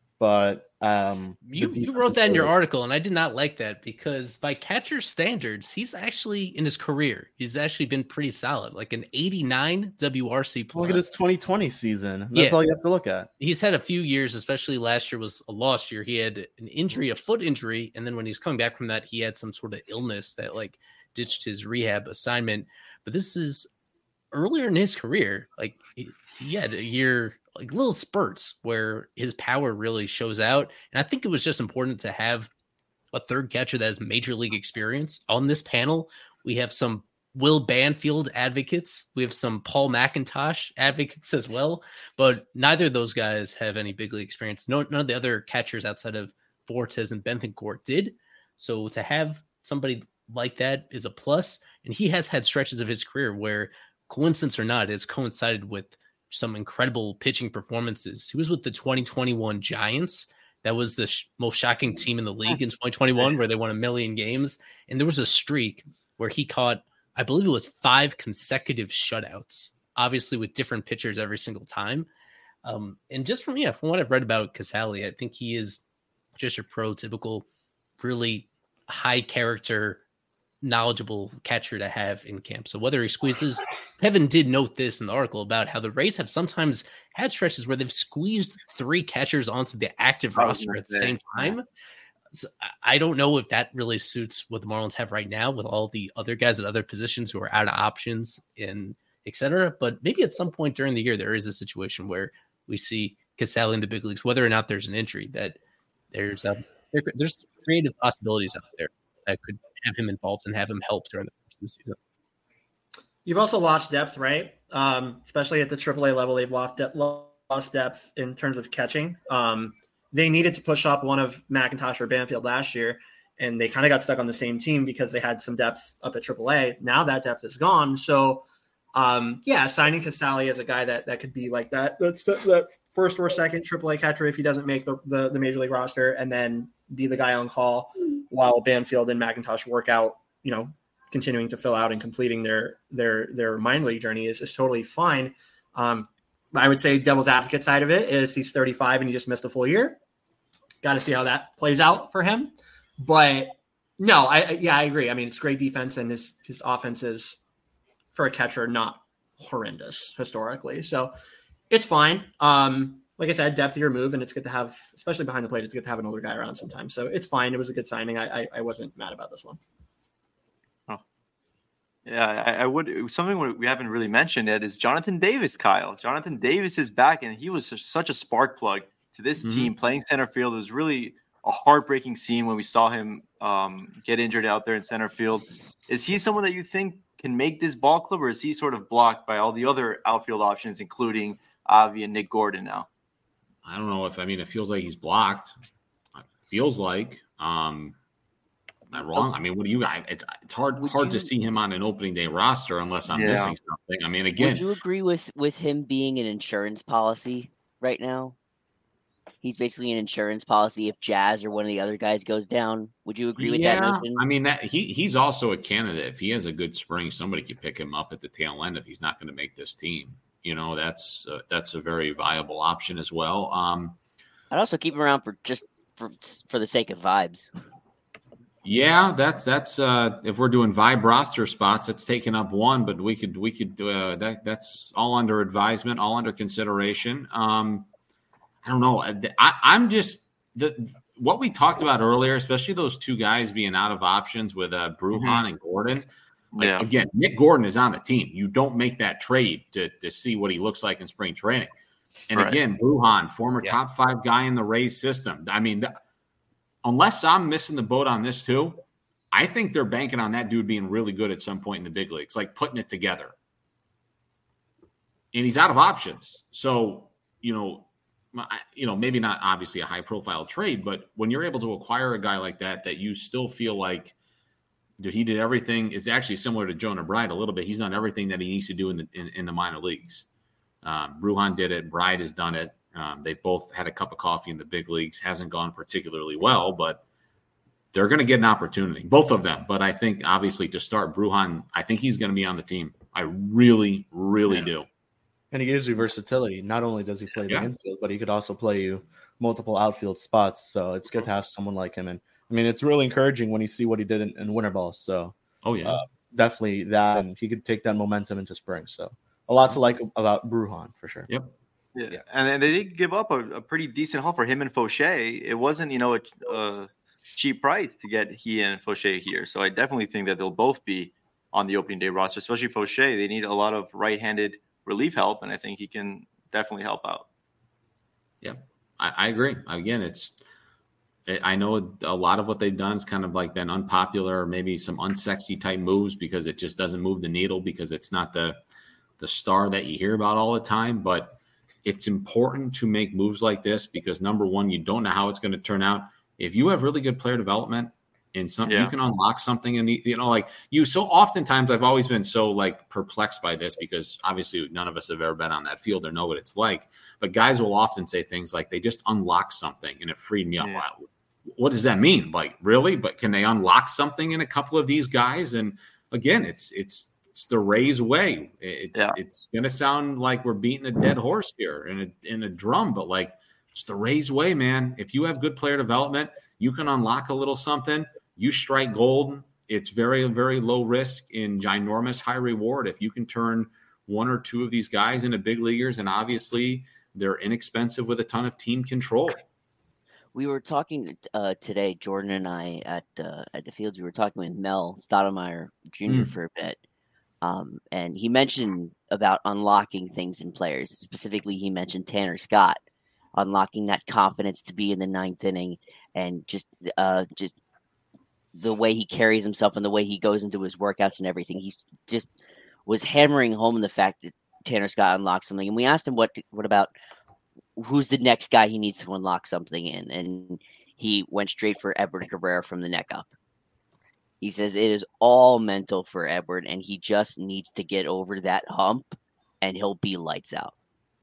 but um, You, you wrote that in your article, and I did not like that because by catcher standards, he's actually in his career, he's actually been pretty solid, like an eighty-nine W R C plus. Look at his twenty twenty season. That's Yeah. all you have to look at. He's had a few years, especially last year was a lost year. He had an injury, a foot injury, and then when he's coming back from that, he had some sort of illness that like ditched his rehab assignment. But this is earlier in his career, like he, he had a year, like little spurts where his power really shows out. And I think it was just important to have a third catcher that has major league experience on this panel. We have some Will Banfield advocates. We have some Paul McIntosh advocates as well, but neither of those guys have any big league experience. No, none of the other catchers outside of Fortes and Bethancourt did. So to have somebody like that is a plus. And he has had stretches of his career where, coincidence or not, has coincided with some incredible pitching performances. He was with the twenty twenty-one Giants. That was the sh- most shocking team in the league in twenty twenty-one, where they won a million games. And there was a streak where he caught, I believe it was five consecutive shutouts, obviously with different pitchers every single time. Um, and just from, yeah, from what I've read about Casale, I think he is just your prototypical, really high character, knowledgeable catcher to have in camp. So whether he squeezes, Kevin did note this in the article about how the Rays have sometimes had stretches where they've squeezed three catchers onto the active roster at the same time. So I don't know if that really suits what the Marlins have right now with all the other guys at other positions who are out of options and et cetera. But maybe at some point during the year, there is a situation where we see Casale in the big leagues, whether or not there's an injury, that there's a, there, there's creative possibilities out there that could have him involved and have him help during the course of the season. You've also lost depth, right? Um, especially at the triple A level, they've lost, de- lost depth in terms of catching. Um, they needed to push up one of McIntosh or Banfield last year, and they kind of got stuck on the same team because they had some depth up at triple A. Now that depth is gone. So, um, yeah, signing Casali as a guy that that could be like that, that's that first or second triple A catcher if he doesn't make the, the, the major league roster, and then be the guy on call while Banfield and McIntosh work out, you know, continuing to fill out and completing their their their minor league journey is, is totally fine. Um, I would say devil's advocate side of it is he's thirty-five and he just missed a full year. Got to see how that plays out for him. But no, I yeah, I agree. I mean, it's great defense, and his his offense is, for a catcher, not horrendous historically. So it's fine. Um, like I said, depth of your move, and it's good to have, especially behind the plate, it's good to have an older guy around sometimes. So it's fine. It was a good signing. I I, I wasn't mad about this one. Yeah, I, I would. Something we haven't really mentioned yet is Jonathan Davis, Kyle. Jonathan Davis is back, and he was such a spark plug to this mm-hmm. team playing center field. It was really a heartbreaking scene when we saw him um, get injured out there in center field. Is he someone that you think can make this ball club, or is he sort of blocked by all the other outfield options, including Avi and Nick Gordon now? I don't know if, I mean, it feels like he's blocked. It feels like. Um, Am I wrong? I mean, what do you guys? It's it's hard would hard you, to see him on an opening day roster unless I'm yeah. missing something. I mean, again, would you agree with with him being an insurance policy right now? He's basically an insurance policy if Jazz or one of the other guys goes down. Would you agree with yeah, that notion? I mean, that he he's also a candidate. If he has a good spring, somebody could pick him up at the tail end if he's not going to make this team. You know, that's uh, that's a very viable option as well. Um, I'd also keep him around for just for for the sake of vibes. Yeah, that's that's uh, if we're doing vibe roster spots, it's taking up one, but we could we could uh, that that's all under advisement, all under consideration. Um, I don't know. I, I'm just the what we talked about earlier, especially those two guys being out of options with uh, Brujan mm-hmm. and Gordon. Like, yeah. Again, Nick Gordon is on the team. You don't make that trade to to see what he looks like in spring training. And right. again, Brujan, former yeah. top five guy in the Rays system. I mean. The, Unless I'm missing the boat on this too, I think they're banking on that dude being really good at some point in the big leagues, like putting it together. And he's out of options. So, you know, you know, maybe not obviously a high-profile trade, but when you're able to acquire a guy like that, that you still feel like dude, he did everything. It's actually similar to Jonah Bride a little bit. He's done everything that he needs to do in the in, in the minor leagues. Um, Brujan did it. Bride has done it. Um, they both had a cup of coffee in the big leagues. Hasn't gone particularly well, but they're going to get an opportunity, both of them. But I think, obviously, to start, Brujan, I think he's going to be on the team. I really, really yeah. do. And he gives you versatility. Not only does he play yeah. the infield, but he could also play you multiple outfield spots. So it's good to have someone like him. And, I mean, it's really encouraging when you see what he did in, in winter ball. So, oh yeah, uh, definitely that. And he could take that momentum into spring. So a lot to like about Brujan, for sure. Yep. Yeah. yeah, and then they did give up a, a pretty decent haul for him and Fauché. It wasn't, you know, a, a cheap price to get he and Fauché here. So I definitely think that they'll both be on the opening day roster, especially Fauché. They need a lot of right-handed relief help, and I think he can definitely help out. Yeah, I, I agree. Again, it's I know a lot of what they've done is kind of like been unpopular, maybe some unsexy type moves because it just doesn't move the needle because it's not the the star that you hear about all the time, but it's important to make moves like this because, number one, you don't know how it's going to turn out. If you have really good player development and some, yeah. you can unlock something in the, you know, like you, so oftentimes I've always been so like perplexed by this because obviously none of us have ever been on that field or know what it's like, but guys will often say things like they just unlocked something and it freed me up. Yeah. What does that mean? Like, really? But can they unlock something in a couple of these guys? And again, it's, it's, It's the Rays way. It, yeah. It's going to sound like we're beating a dead horse here in a, in a drum, but like it's the Rays way, man. If you have good player development, you can unlock a little something. You strike gold. It's very, very low risk in ginormous high reward. If you can turn one or two of these guys into big leaguers, and obviously they're inexpensive with a ton of team control. We were talking uh, today, Jordan and I, at uh, at the Fields. We were talking with Mel Stottlemyre Junior Mm. for a bit. Um, and he mentioned about unlocking things in players. Specifically, he mentioned Tanner Scott, unlocking that confidence to be in the ninth inning and just uh, just the way he carries himself and the way he goes into his workouts and everything. He just was hammering home the fact that Tanner Scott unlocked something. And we asked him, what what about who's the next guy he needs to unlock something in? And he went straight for Edward Cabrera from the neck up. He says it is all mental for Edward, and he just needs to get over that hump, and he'll be lights out.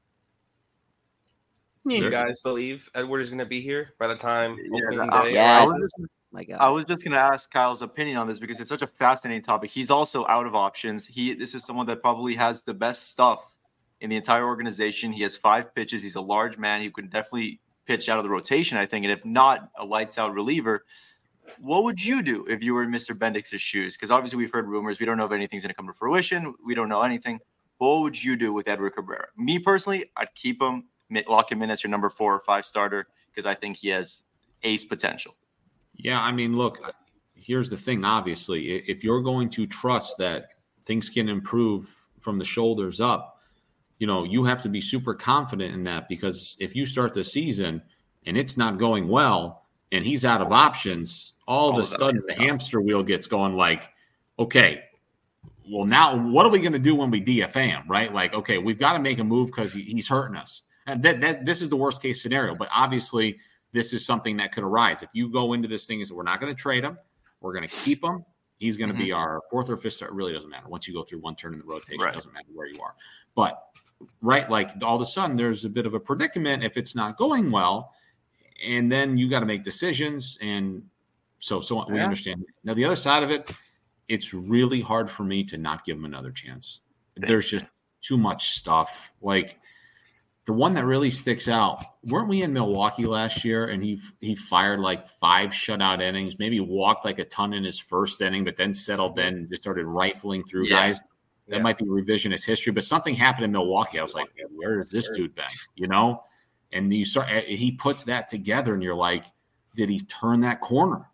Do you guys believe Edward is going to be here by the time opening I, day? Yes. I was just, My God. I was just going to ask Kyle's opinion on this because it's such a fascinating topic. He's also out of options. He This is someone that probably has the best stuff in the entire organization. He has five pitches. He's a large man. He could definitely pitch out of the rotation, I think. And if not a lights out reliever, what would you do if you were in Mister Bendix's shoes? Because obviously we've heard rumors. We don't know if anything's going to come to fruition. We don't know anything. What would you do with Edward Cabrera? Me personally, I'd keep him, lock him in as your number four or five starter because I think he has ace potential. Yeah, I mean, look, here's the thing. Obviously, if you're going to trust that things can improve from the shoulders up, you know, you have to be super confident in that, because if you start the season and it's not going well and he's out of options, all, all of a sudden the hamster wheel gets going like, okay, well, now what are we going to do when we D F A him, right? Like, okay, we've got to make a move because he, he's hurting us. And that, that this is the worst case scenario, but obviously this is something that could arise. If you go into this thing is we're not going to trade him, we're going to keep him. He's going to mm-hmm. be our fourth or fifth star. It really doesn't matter. Once you go through one turn in the rotation, right. It doesn't matter where you are. But right, like all of a sudden there's a bit of a predicament if it's not going well, and then you got to make decisions. And so, so we yeah. understand. Now the other side of it, it's really hard for me to not give him another chance. There's just too much stuff. Like the one that really sticks out, weren't we in Milwaukee last year and he he fired like five shutout innings, maybe walked like a ton in his first inning, but then settled in and just started rifling through yeah. guys. That yeah. might be revisionist history, but something happened in Milwaukee. I was like, where is this dude been? You know? And you start, he puts that together and you're like, did he turn that corner?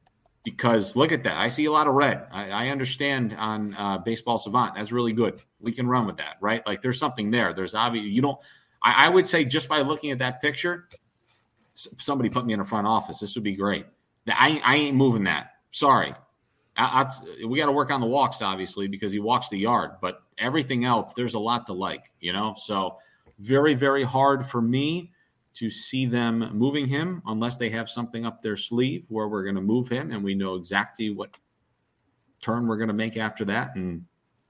Because look at that. I see a lot of red. I, I understand on uh, Baseball Savant. That's really good. We can run with that, right? Like there's something there. There's obviously, you don't, I, I would say just by looking at that picture, somebody put me in a front office. This would be great. I, I ain't moving that. Sorry. I, I, we got to work on the walks, obviously, because he walks the yard. But everything else, there's a lot to like, you know? So very, very hard for me to see them moving him unless they have something up their sleeve where we're going to move him and we know exactly what turn we're going to make after that and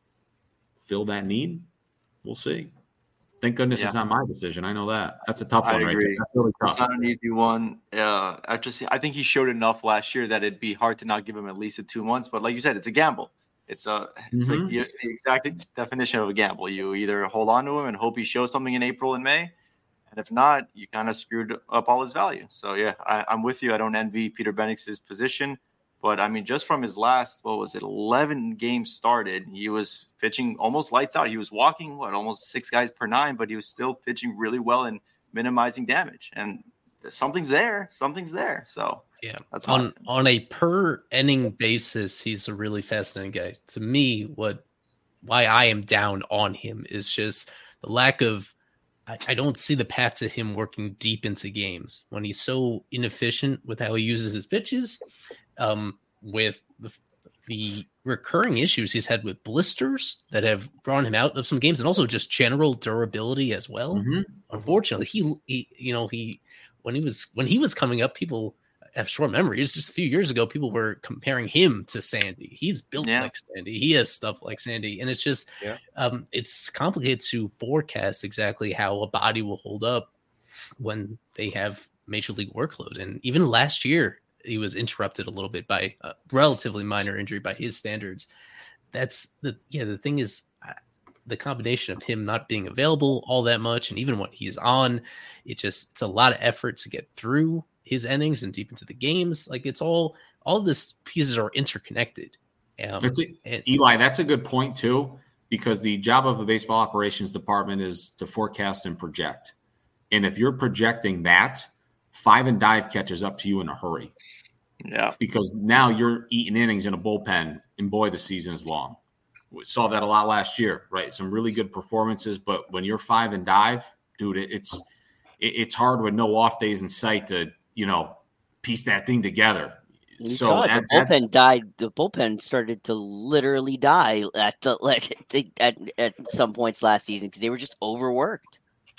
fill that need. We'll see. Thank goodness yeah. it's not my decision. I know that. That's a tough I one, agree. right? That's really tough. It's not an easy one. Uh, I just, I think he showed enough last year that it'd be hard to not give him at least a two months. But like you said, it's a gamble. It's a, it's mm-hmm. like the, the exact definition of a gamble. You either hold on to him and hope he shows something in April and May, and if not, you kind of screwed up all his value. So yeah, I, I'm with you. I don't envy Peter Bendix's position, but I mean, just from his last, what was it, eleven games started, he was pitching almost lights out. He was walking what almost six guys per nine, but he was still pitching really well and minimizing damage. And something's there. Something's there. So yeah, that's on fine. on a per inning basis, he's a really fascinating guy. To me, what why I am down on him is just the lack of. I, I don't see the path to him working deep into games when he's so inefficient with how he uses his pitches, um, with the, the recurring issues he's had with blisters that have drawn him out of some games, and also just general durability as well. Mm-hmm. Unfortunately, he, he, you know, he when he was when he was coming up, people have short memories. Just a few years ago, people were comparing him to Sandy. He's built yeah. like Sandy. He has stuff like Sandy. And it's just, yeah. um, it's complicated to forecast exactly how a body will hold up when they have major league workload. And even last year, he was interrupted a little bit by a relatively minor injury by his standards. That's the, yeah, the thing is uh, the combination of him not being available all that much. And even when he's on, it just, it's a lot of effort to get through his innings and deep into the games. Like it's all, all of this pieces are interconnected. Um, that's a, and, Eli, that's a good point too, because the job of the baseball operations department is to forecast and project. And if you're projecting that, five and dive catches up to you in a hurry. Yeah. Because now you're eating innings in a bullpen, and boy, the season is long. We saw that a lot last year, right? Some really good performances, but when you're five and dive, dude, it, it's, it, it's hard with no off days in sight to, you know, piece that thing together. You so saw it. at, The bullpen died. The bullpen started to literally die at the like at, at some points last season because they were just overworked.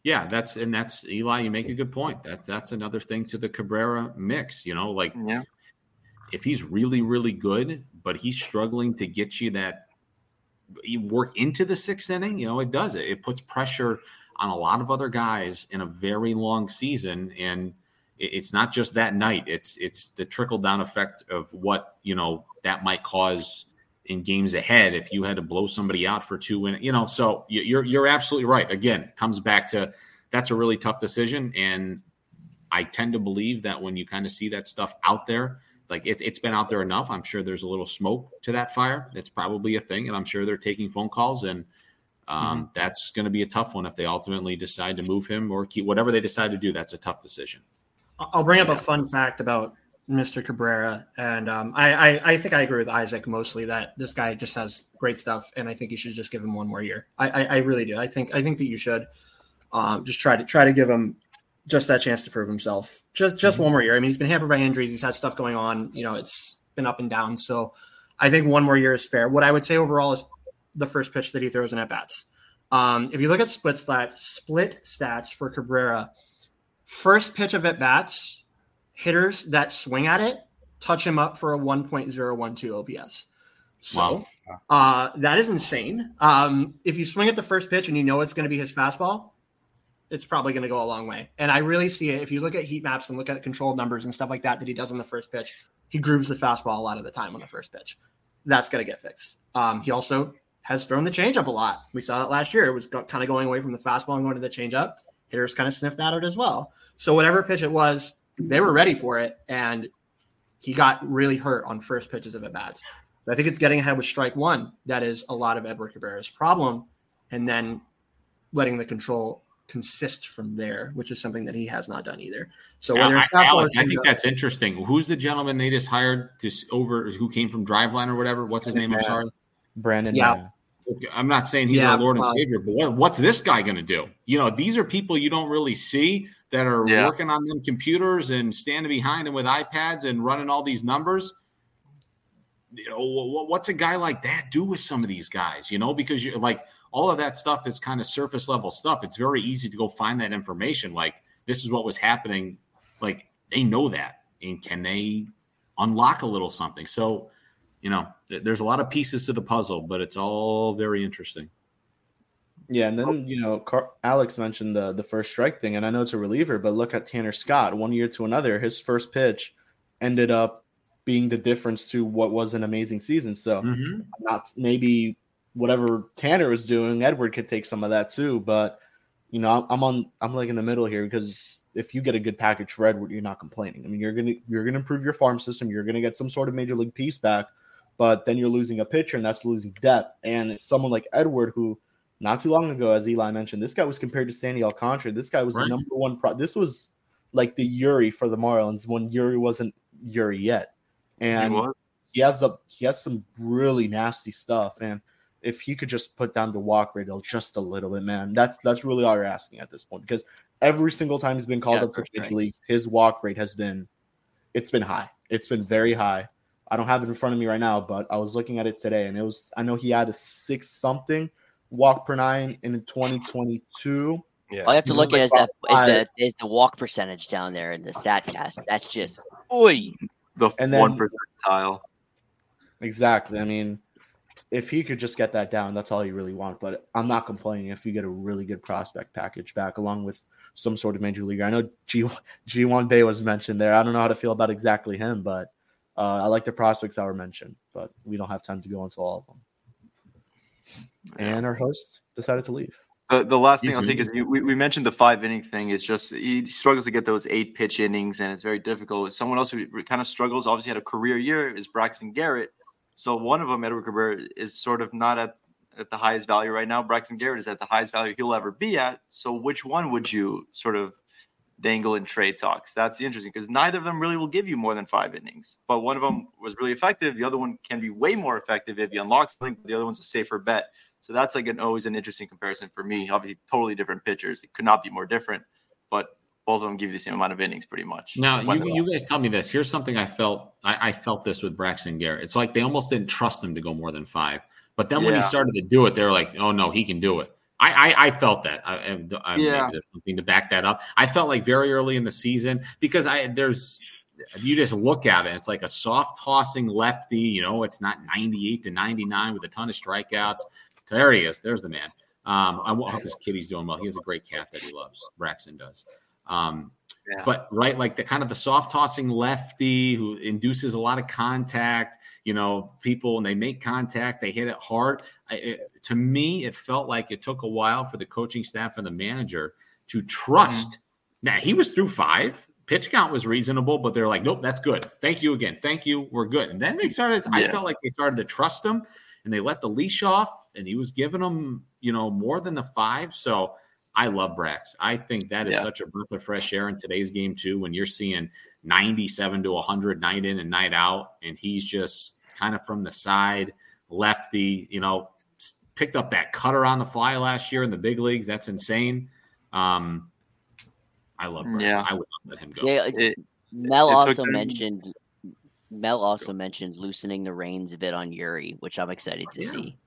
Yeah, that's and that's Eli. You make a good point. That's that's another thing to the Cabrera mix. You know, like yeah. if he's really really good, but he's struggling to get you that you work into the sixth inning. You know, it does it. It puts pressure on a lot of other guys in a very long season, and it's not just that night. It's it's the trickle down effect of what you know that might cause in games ahead if you had to blow somebody out for two win, you know, so you're, you're absolutely right. Again, comes back to that's a really tough decision. And I tend to believe that when you kind of see that stuff out there, like it, it's been out there enough, I'm sure there's a little smoke to that fire. That's probably a thing. And I'm sure they're taking phone calls and um, mm-hmm. that's going to be a tough one. If they ultimately decide to move him or keep whatever they decide to do, that's a tough decision. I'll bring up a fun fact about Mister Cabrera, and um, I, I, I think I agree with Isaac mostly that this guy just has great stuff, and I think you should just give him one more year. I, I, I really do. I think I think that you should um, just try to try to give him just that chance to prove himself. Just just mm-hmm. one more year. I mean, he's been hampered by injuries. He's had stuff going on. You know, it's been up and down. So I think one more year is fair. What I would say overall is the first pitch that he throws in at bats. Um, if you look at split stats, split stats for Cabrera, first pitch of at bats. Hitters that swing at it touch him up for a one point oh one two O P S. So wow. uh, that is insane. Um, if you swing at the first pitch and you know it's going to be his fastball, it's probably going to go a long way. And I really see it. If you look at heat maps and look at controlled numbers and stuff like that that he does on the first pitch, he grooves the fastball a lot of the time on the first pitch. That's going to get fixed. Um, he also has thrown the changeup a lot. We saw that last year. It was go- kind of going away from the fastball and going to the changeup. Hitters kind of sniffed that out as well. So whatever pitch it was, they were ready for it, and he got really hurt on first pitches of at-bats. I think it's getting ahead with strike one. That is a lot of Edward Cabrera's problem, and then letting the control consist from there, which is something that he has not done either. So yeah, whether it's I, fastball Alex, or I think changeup- that's interesting. Who's the gentleman they just hired to over who came from Driveline or whatever? What's his name? I'm sorry. Brandon. Yeah. I'm not saying he's Yeah, our Lord and uh, Savior, but what, what's this guy going to do? You know, these are people you don't really see that are Yeah. working on them computers and standing behind them with iPads and running all these numbers. You know, what's a guy like that do with some of these guys? You know, because you're like all of that stuff is kind of surface level stuff. It's very easy to go find that information. Like this is what was happening. Like they know that, and can they unlock a little something? So. You know, there's a lot of pieces to the puzzle, but it's all very interesting. Yeah, and then, you know, Car- Alex mentioned the the first strike thing, and I know it's a reliever, but look at Tanner Scott. One year to another, his first pitch ended up being the difference to what was an amazing season. So mm-hmm. not maybe whatever Tanner was doing, Edward could take some of that too. But, you know, I'm on I'm like in the middle here because if you get a good package for Edward, you're not complaining. I mean, you're gonna you're gonna improve your farm system, you're gonna get some sort of major league piece back. But then you're losing a pitcher, and that's losing depth. And it's someone like Edward, who not too long ago, as Eli mentioned, this guy was compared to Sandy Alcantara. This guy was right. the number one. Pro- this was like the Yuri for the Marlins when Yuri wasn't Yuri yet. And he, he has a he has some really nasty stuff. And if he could just put down the walk rate just a little bit, man, that's that's really all you're asking at this point. Because every single time he's been called yeah, up to major leagues, his walk rate has been it's been high. It's been very high. I don't have it in front of me right now, but I was looking at it today, and it was I know he had a six something walk per nine in twenty twenty-two. Yeah. All you have to look at is that is the, is the walk percentage down there in the StatCast. That's just oi. The and then, one percentile. Exactly. I mean, if he could just get that down, that's all you really want. But I'm not complaining if you get a really good prospect package back along with some sort of major leaguer. I know G G1 Bay was mentioned there. I don't know how to feel about exactly him, but Uh, I like the prospects that were mentioned, but we don't have time to go into all of them. And our host decided to leave. Uh, the last thing I'll say is you, we, we mentioned the five inning thing. It's just he struggles to get those eight pitch innings, and it's very difficult. Someone else who kind of struggles, obviously had a career year, is Braxton Garrett. So one of them, Edward Cabrera, is sort of not at, at the highest value right now. Braxton Garrett is at the highest value he'll ever be at. So which one would you sort of dangle in trade talks? That's interesting because neither of them really will give you more than five innings, but one of them was really effective. The other one can be way more effective if you unlock something. The other one's a safer bet. So that's like an always an interesting comparison for me. Obviously, totally different pitchers. It could not be more different, but both of them give you the same amount of innings pretty much. Now, you, you guys tell me this. Here's something I felt. I, I felt this with Braxton Garrett. It's like they almost didn't trust him to go more than five. But then when Yeah. he started to do it, they were like, oh, no, he can do it. I, I, I felt that. I, I, Yeah. Maybe there's something to back that up. I felt like very early in the season because I there's you just look at it, it's like a soft tossing lefty. You know, it's not ninety-eight to ninety-nine with a ton of strikeouts. So there he is. There's the man. Um, I hope this kid he's doing well. He has a great cat that he loves. Braxton does. Um, yeah. But right, like the kind of the soft tossing lefty who induces a lot of contact. You know, people when they make contact, they hit it hard. I, it, to me, it felt like it took a while for the coaching staff and the manager to trust. Mm-hmm. Now he was through five. Pitch count was reasonable, but they're like, nope, that's good. Thank you again. Thank you. We're good. And then they started. Yeah. I felt like they started to trust him, and they let the leash off, and he was giving them, you know, more than the five. So. I love Brax. I think that is yeah. such a breath of fresh air in today's game, too, when you're seeing ninety-seven to one hundred night in and night out, and he's just kind of from the side, lefty, you know, picked up that cutter on the fly last year in the big leagues. That's insane. Um, I love Brax. Yeah. I would not let him go. Yeah, it, Mel it also mentioned Mel also mentioned loosening the reins a bit on Yuri, which I'm excited to yeah. see.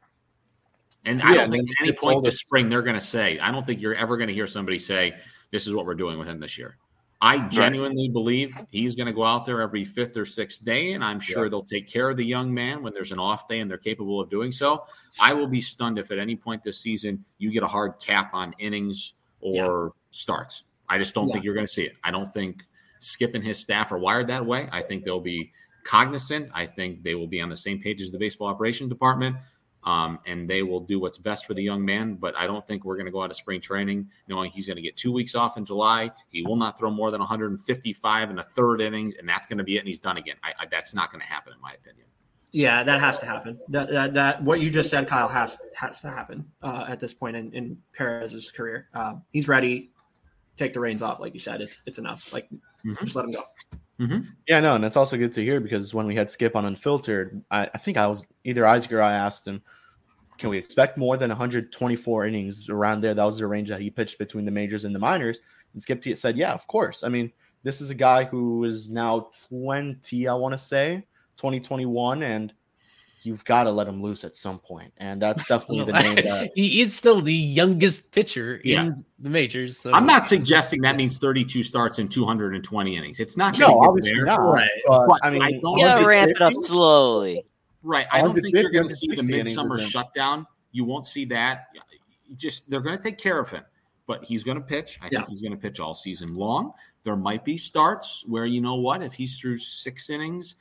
And I yeah, don't think at any point this spring they're going to say, I don't think you're ever going to hear somebody say, this is what we're doing with him this year. I genuinely right. believe he's going to go out there every fifth or sixth day, and I'm sure yeah. they'll take care of the young man when there's an off day and they're capable of doing so. I will be stunned if at any point this season you get a hard cap on innings or yeah. starts. I just don't yeah. think you're going to see it. I don't think Skip and his staff are wired that way. I think they'll be cognizant. I think they will be on the same page as the baseball operations department. Um, and they will do what's best for the young man. But I don't think we're going to go out of spring training knowing he's going to get two weeks off in July. He will not throw more than one hundred fifty-five in a third innings, and that's going to be it, and he's done again. I, I, that's not going to happen, in my opinion. Yeah, that has to happen. That that, that what you just said, Kyle, has has to happen uh, at this point in, in Perez's career. Uh, he's ready. Take the reins off, like you said. It's it's enough. Like mm-hmm. just let him go. Mm-hmm. Yeah, no, and it's also good to hear because when we had Skip on Unfiltered, I, I think I was either Isaac or I asked him, can we expect more than one hundred twenty-four innings around there? That was the range that he pitched between the majors and the minors. And Skip T said, yeah, of course. I mean, this is a guy who is now twenty, I want to say, twenty, twenty-one, and you've got to let him loose at some point. And that's definitely the name that he is still the youngest pitcher in yeah. the majors. So. I'm not suggesting that means thirty-two starts and two hundred twenty innings. It's not. No, obviously not. Right. But, but I mean, I don't yeah, ramp it up slowly. Right. I don't think you're going to see the midsummer shutdown. You won't see that. Just they're going to take care of him, but he's going to pitch. I yeah. think he's going to pitch all season long. There might be starts where, you know what, if he's through six innings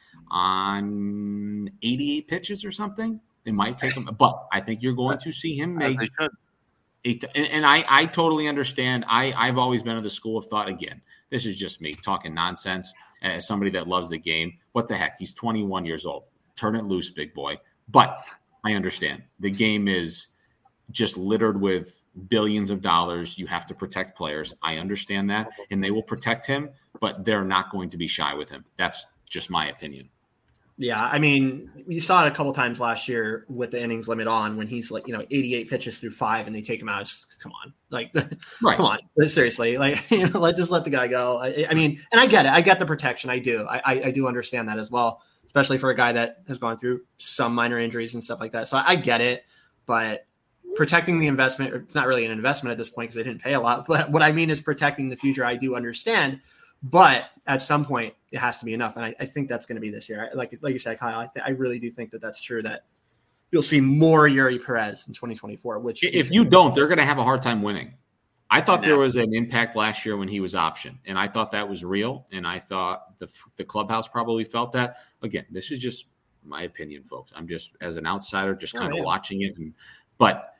on eighty-eight pitches or something, it might take him. But I think you're going to see him make eight. And, and I, I totally understand. I, I've always been of the school of thought, again, this is just me talking nonsense as somebody that loves the game. What the heck? He's twenty-one years old. Turn it loose, big boy. But I understand. The game is just littered with billions of dollars. You have to protect players. I understand that, and they will protect him, but they're not going to be shy with him. That's just my opinion. Yeah, I mean, you saw it a couple times last year with the innings limit on when he's like, you know, eighty-eight pitches through five and they take him out. Just, come on. Like, right. come on. Seriously. Like, you know, let, just let the guy go. I, I mean, and I get it. I get the protection. I do. I, I, I do understand that as well, especially for a guy that has gone through some minor injuries and stuff like that. So I, I get it, but protecting the investment, it's not really an investment at this point because they didn't pay a lot. But what I mean is protecting the future. I do understand, but at some point it has to be enough. And I, I think that's going to be this year. Like, like you said, Kyle, I, th- I really do think that that's true, that you'll see more Yuri Perez in twenty twenty-four, which if you don't, they're going to have a hard time winning. I thought there was an impact last year when he was optioned, and I thought that was real. And I thought the the clubhouse probably felt that. Again, this is just my opinion, folks. I'm just, as an outsider, just kind oh, of yeah. watching it. And, but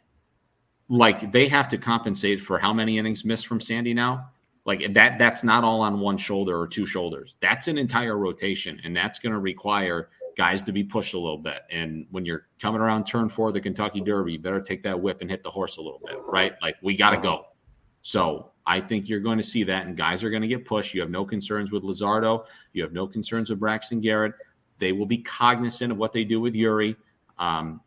like, they have to compensate for how many innings missed from Sandy now. Like that, that's not all on one shoulder or two shoulders. That's an entire rotation, and that's going to require guys to be pushed a little bit. And when you're coming around turn four of the Kentucky Derby, you better take that whip and hit the horse a little bit, right? Like, we got to go. So I think you're going to see that, and guys are going to get pushed. You have no concerns with Luzardo. You have no concerns with Braxton Garrett. They will be cognizant of what they do with Yuri. Um,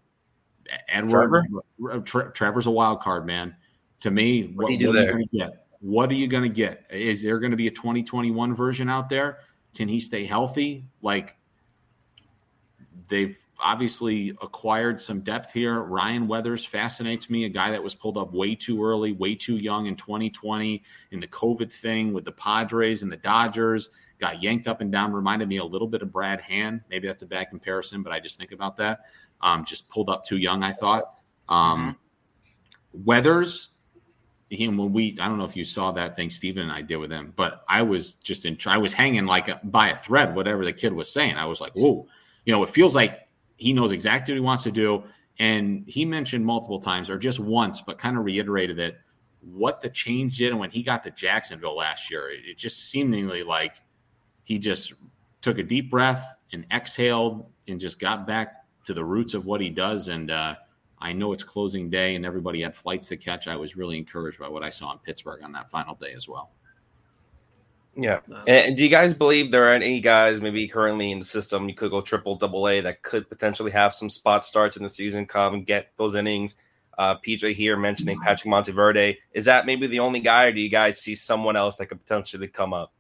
Edward, Trevor? Tre- Trevor's a wild card, man. To me, what, what, what are you going to get? What are you going to get? Is there going to be a twenty twenty-one version out there? Can he stay healthy? Like, they've obviously acquired some depth here. Ryan Weathers fascinates me, a guy that was pulled up way too early, way too young in twenty twenty in the COVID thing with the Padres and the Dodgers, got yanked up and down, reminded me a little bit of Brad Hand. Maybe that's a bad comparison, but I just think about that. Um, just pulled up too young, I thought. Um, mm-hmm. Weathers, he, when we, I don't know if you saw that thing Steven and I did with him, but I was just in, I was hanging like a, by a thread, whatever the kid was saying. I was like, whoa, you know, it feels like he knows exactly what he wants to do. And he mentioned multiple times, or just once, but kind of reiterated it, what the change did. And when he got to Jacksonville last year, it, it just seemingly like he just took a deep breath and exhaled and just got back to the roots of what he does. And uh, I know it's closing day and everybody had flights to catch. I was really encouraged by what I saw in Pittsburgh on that final day as well. Yeah. And do you guys believe there are any guys maybe currently in the system, you could go triple, double A, that could potentially have some spot starts in the season, come and get those innings? Uh, P J here mentioning Patrick Monteverde. Is that maybe the only guy, or do you guys see someone else that could potentially come up?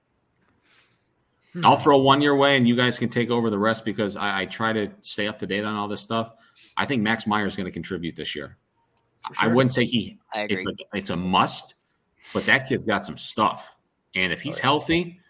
I'll throw one your way and you guys can take over the rest because I, I try to stay up to date on all this stuff. I think Max Meyer is going to contribute this year. Sure. I wouldn't say he it's a, it's a must, but that kid's got some stuff. And if he's healthy,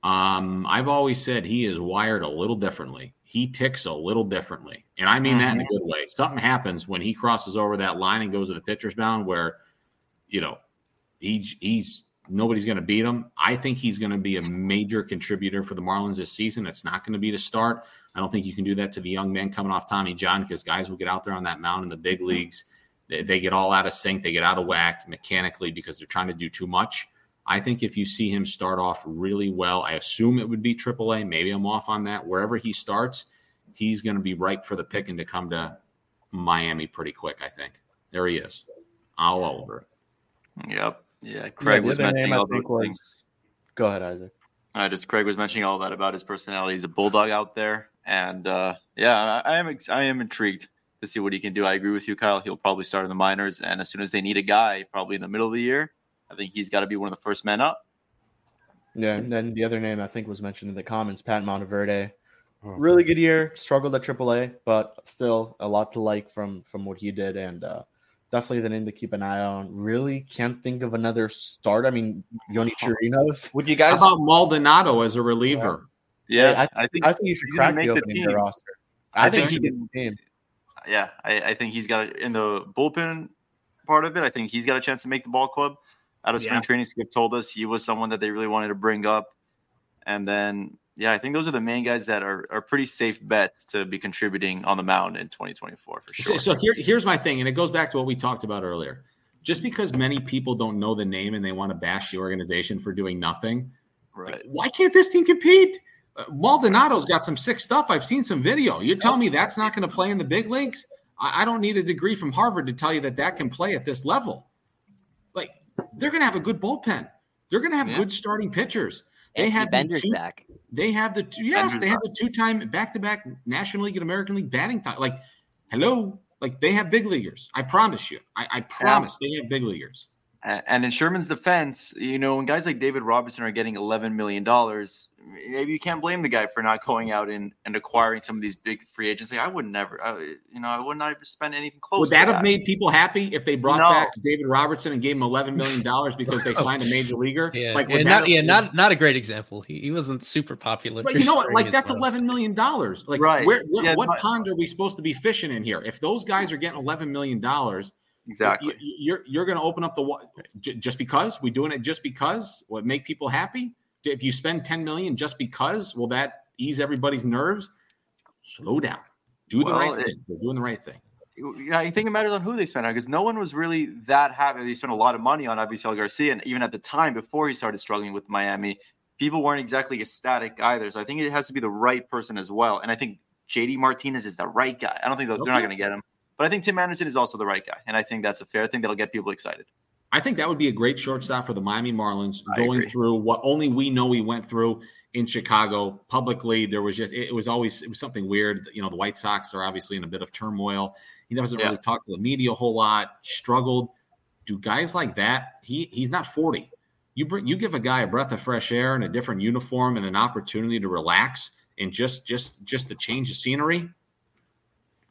um, I've always said he is wired a little differently. He ticks a little differently. And I mean mm-hmm. that in a good way. Something happens when he crosses over that line and goes to the pitcher's mound where, you know, he, he's nobody's going to beat him. I think he's going to be a major contributor for the Marlins this season. It's not going to be to start. I don't think you can do that to the young man coming off Tommy John because guys will get out there on that mound in the big leagues. They, they get all out of sync. They get out of whack mechanically because they're trying to do too much. I think if you see him start off really well, I assume it would be triple A. Maybe I'm off on that. Wherever he starts, he's going to be ripe for the picking to come to Miami pretty quick, I think. There he is. All over it. Yep. Yeah, Craig yeah, was mentioning all those was... things. Go ahead, Isaac. Uh, just Craig was mentioning all that about his personality. He's a bulldog out there. And, uh, yeah, I, I am I am intrigued to see what he can do. I agree with you, Kyle. He'll probably start in the minors. And as soon as they need a guy, probably in the middle of the year, I think he's got to be one of the first men up. Yeah, and then the other name I think was mentioned in the comments, Pat Monteverde. Really good year, struggled at triple A, but still a lot to like from from what he did, and uh, definitely the name to keep an eye on. Really can't think of another start. I mean, Yoni Chirinos. Would you guys? How about Maldonado as a reliever? Yeah, yeah I, I think I think you should crack the opening the roster. I, I think, think he can. Team. Yeah, I, I think he's got in the bullpen part of it. I think he's got a chance to make the ball club. Out of spring yeah. training, Skip told us he was someone that they really wanted to bring up. And then, yeah, I think those are the main guys that are, are pretty safe bets to be contributing on the mound in twenty twenty-four for sure. So, so here, here's my thing, and it goes back to what we talked about earlier. Just because many people don't know the name and they want to bash the organization for doing nothing, right? Like, why can't this team compete? Uh, Maldonado's got some sick stuff. I've seen some video. You're telling me that's not going to play in the big leagues? I, I don't need a degree from Harvard to tell you that that can play at this level. Like, they're going to have a good bullpen. They're going to have yeah. good starting pitchers. They have the two, back. They have the two, yes, Bender's they have back. the two-time back-to-back National League and American League batting time. Like, hello, like they have big leaguers. I promise you. I, I promise yeah. they have big leaguers. And in Sherman's defense, you know, when guys like David Robertson are getting eleven million dollars, maybe you can't blame the guy for not going out and, and acquiring some of these big free agents. Like, I would never, I, you know, I would not even spend anything close would to that. that have made people happy if they brought no. back David Robertson and gave him eleven million dollars because they signed a major leaguer? Yeah, like, yeah, not, yeah not, not a great example. He, he wasn't super popular. But you know what? Like, that's eleven million dollars. Like, right. where, where, yeah, what but, pond are we supposed to be fishing in here? If those guys are getting eleven million dollars, exactly, you, you're you're going to open up the just because we doing it just because what make people happy. If you spend ten million dollars just because, will that ease everybody's nerves? Slow down. Do the well, right it, thing. They're doing the right thing. Yeah, I think it matters on who they spend on because no one was really that happy. They spent a lot of money on Avisail Garcia, and even at the time before he started struggling with Miami, people weren't exactly ecstatic either. So I think it has to be the right person as well. And I think J D Martinez is the right guy. I don't think they're okay. not going to get him, but I think Tim Anderson is also the right guy, and I think that's a fair thing that'll get people excited. I think that would be a great shortstop for the Miami Marlins I going agree. through what only we know we went through in Chicago publicly. There was just, it was always, it was something weird. You know, the White Sox are obviously in a bit of turmoil. He doesn't yeah. really talk to the media a whole lot, struggled. Do guys like that, he he's not forty. You bring, you give a guy a breath of fresh air and a different uniform and an opportunity to relax and just, just, just to change the scenery.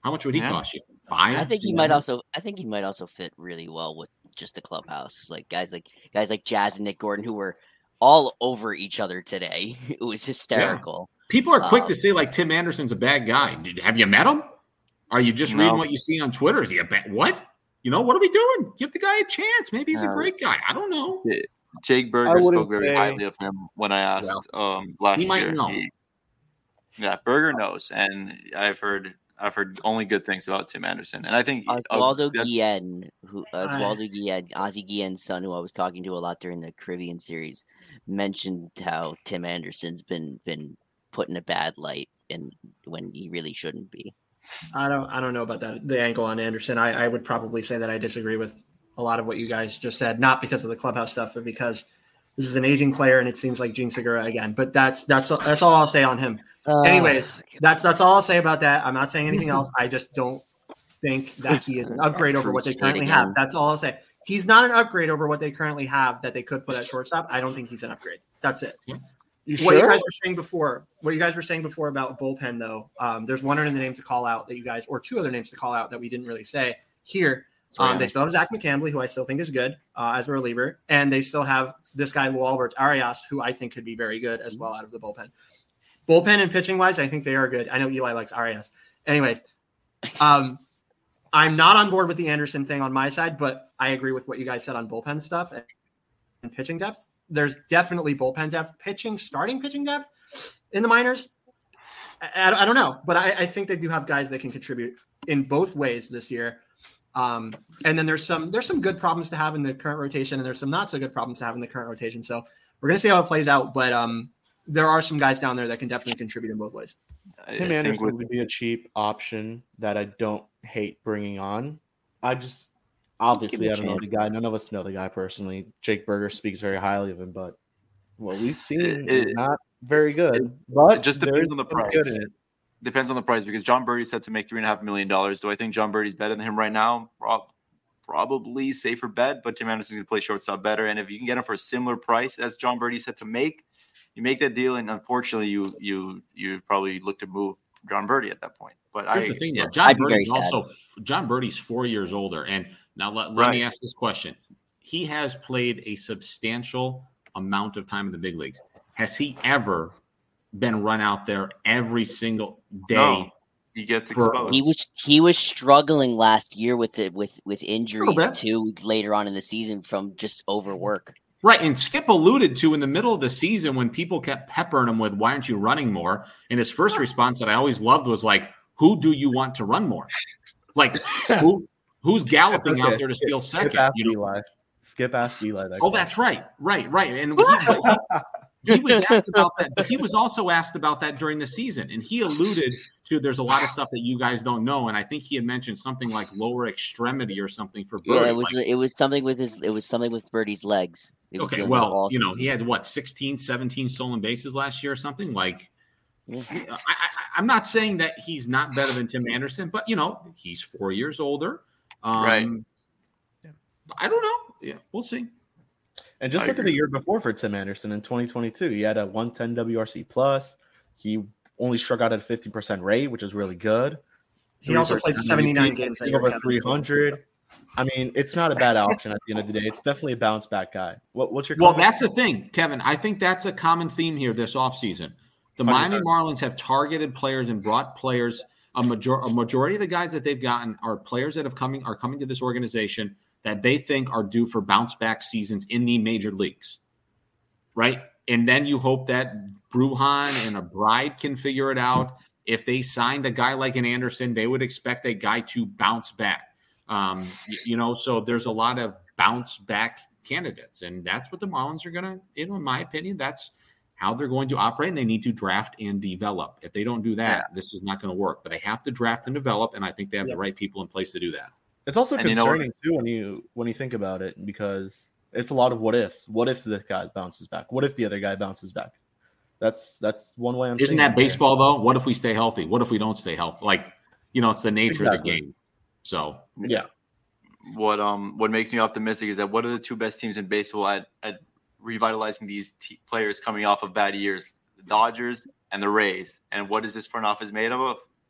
How much would he Yeah. cost you? Five? I think he Seven? might also. I think he might also fit really well with just the clubhouse, like guys like guys like Jazz and Nick Gordon, who were all over each other today. It was hysterical. Yeah. People are quick Um, to say like Tim Anderson's a bad guy. Did, have you met him? Are you just No. reading what you see on Twitter? Is he a bad? What? You know, what are we doing? Give the guy a chance. Maybe he's a Uh, great guy. I don't know. Jake I Berger wouldn't spoke very say- highly of him when I asked um, last he might year. know. He- yeah, Berger knows, and I've heard I've heard only good things about Tim Anderson, and I think uh, Oswaldo that's- Guillen, who Oswaldo Guillen, Ozzie Guillen's son, who I was talking to a lot during the Caribbean series, mentioned how Tim Anderson's been been put in a bad light, and when he really shouldn't be. I don't I don't know about that the angle on Anderson. I, I would probably say that I disagree with a lot of what you guys just said, not because of the clubhouse stuff, but because this is an aging player and it seems like Gene Segura again. But that's that's that's all I'll say on him. Uh, Anyways, that's that's all I'll say about that. I'm not saying anything else. I just don't think that he is an upgrade over what they State currently again. have. That's all I'll say. He's not an upgrade over what they currently have that they could put at shortstop. I don't think he's an upgrade. That's it. You What you sure? guys were saying before, what you guys were saying before about bullpen, though, um, there's one other name to call out that you guys, or two other names to call out that we didn't really say here. Um, right. they still have Zach McCambley, who I still think is good uh, as a reliever, and they still have this guy Albert Arias, who I think could be very good as well out of the bullpen. Bullpen and pitching wise, I think they are good. I know Eli likes Arias. Anyways, um, I'm not on board with the Anderson thing on my side, but I agree with what you guys said on bullpen stuff and, and pitching depth. There's definitely bullpen depth, pitching, starting pitching depth in the minors. I, I, I don't know, but I, I think they do have guys that can contribute in both ways this year. Um, and then there's some there's some good problems to have in the current rotation, and there's some not so good problems to have in the current rotation. So we're gonna see how it plays out, but um, there are some guys down there that can definitely contribute in both ways. Tim Anderson would be a cheap option that I don't hate bringing on. I just obviously I don't know the guy. None of us know the guy personally. Jake Berger speaks very highly of him, but what we've seen It- is it- not very good. But it just there depends is on the some price. good in it. Depends on the price because John Birdie's set to make three and a half million dollars. Do I think John Birdie's better than him right now? Prob- Probably safer bet, but Tim Anderson's gonna play shortstop better. And if you can get him for a similar price as John Birdie's set to make, you make that deal. And unfortunately, you you you probably look to move John Birdie at that point. But Here's I the thing, yeah. though. John Birdie's also John Birdie's four years older. And now let, let me Right. ask this question: he has played a substantial amount of time in the big leagues. Has he ever been run out there every single day? No. He gets for- exposed. He was he was struggling last year with it with with injuries bit. too later on in the season from just overwork. Right, and Skip alluded to in the middle of the season when people kept peppering him with, why aren't you running more? And his first response that I always loved was like, who do you want to run more? Like, who who's galloping out there to steal second? Skip asked You know? Eli. Skip asked Eli. That Oh, question. that's right, right, right. And he, but he, he was asked about that, but he was also asked about that during the season, and he alluded to there's a lot of stuff that you guys don't know, and I think he had mentioned something like lower extremity or something for Birdie. Yeah, it was like, it was something with his it was something with Birdie's legs. It was okay, doing it well, all you know, season. he had what sixteen, seventeen stolen bases last year or something. Like, Yeah. I, I, I'm not saying that he's not better than Tim Anderson, but you know, he's four years older. Um, Right. I don't know. Yeah, we'll see. And just I look at agree. the year before for Tim Anderson in twenty twenty-two. He had a one ten W R C plus. He only struck out at a fifty percent rate, which is really good. He also played seventy-nine games that year, over Kevin. three hundred. I mean, it's not a bad option at the end of the day. It's definitely a bounce back guy. What, what's your Well, comment? that's the thing, Kevin. I think that's a common theme here this offseason. The one hundred Miami percent. Marlins have targeted players and brought players. A, major, a majority of the guys that they've gotten are players that have coming are coming to this organization that they think are due for bounce back seasons in the major leagues, right? And then you hope that Bruhan and a Bride can figure it out. If they signed a guy like an Anderson, they would expect a guy to bounce back. Um, y- you know, so there's a lot of bounce back candidates, and that's what the Marlins are going to, you know, in my opinion, that's how they're going to operate, and they need to draft and develop. If they don't do that, this is not going to work. But they have to draft and develop, and I think they have the right people in place to do that. It's also And you know- concerning too when you when you think about it, because it's a lot of what ifs. What if this guy bounces back? What if the other guy bounces back? That's that's one way I'm. Isn't seeing that it. baseball though? What if we stay healthy? What if we don't stay healthy? Like, you know, it's the nature of Exactly. the game. So Yeah, What um what makes me optimistic is that what are the two best teams in baseball at at revitalizing these t- players coming off of bad years? The Dodgers and the Rays. And what is this front office made of?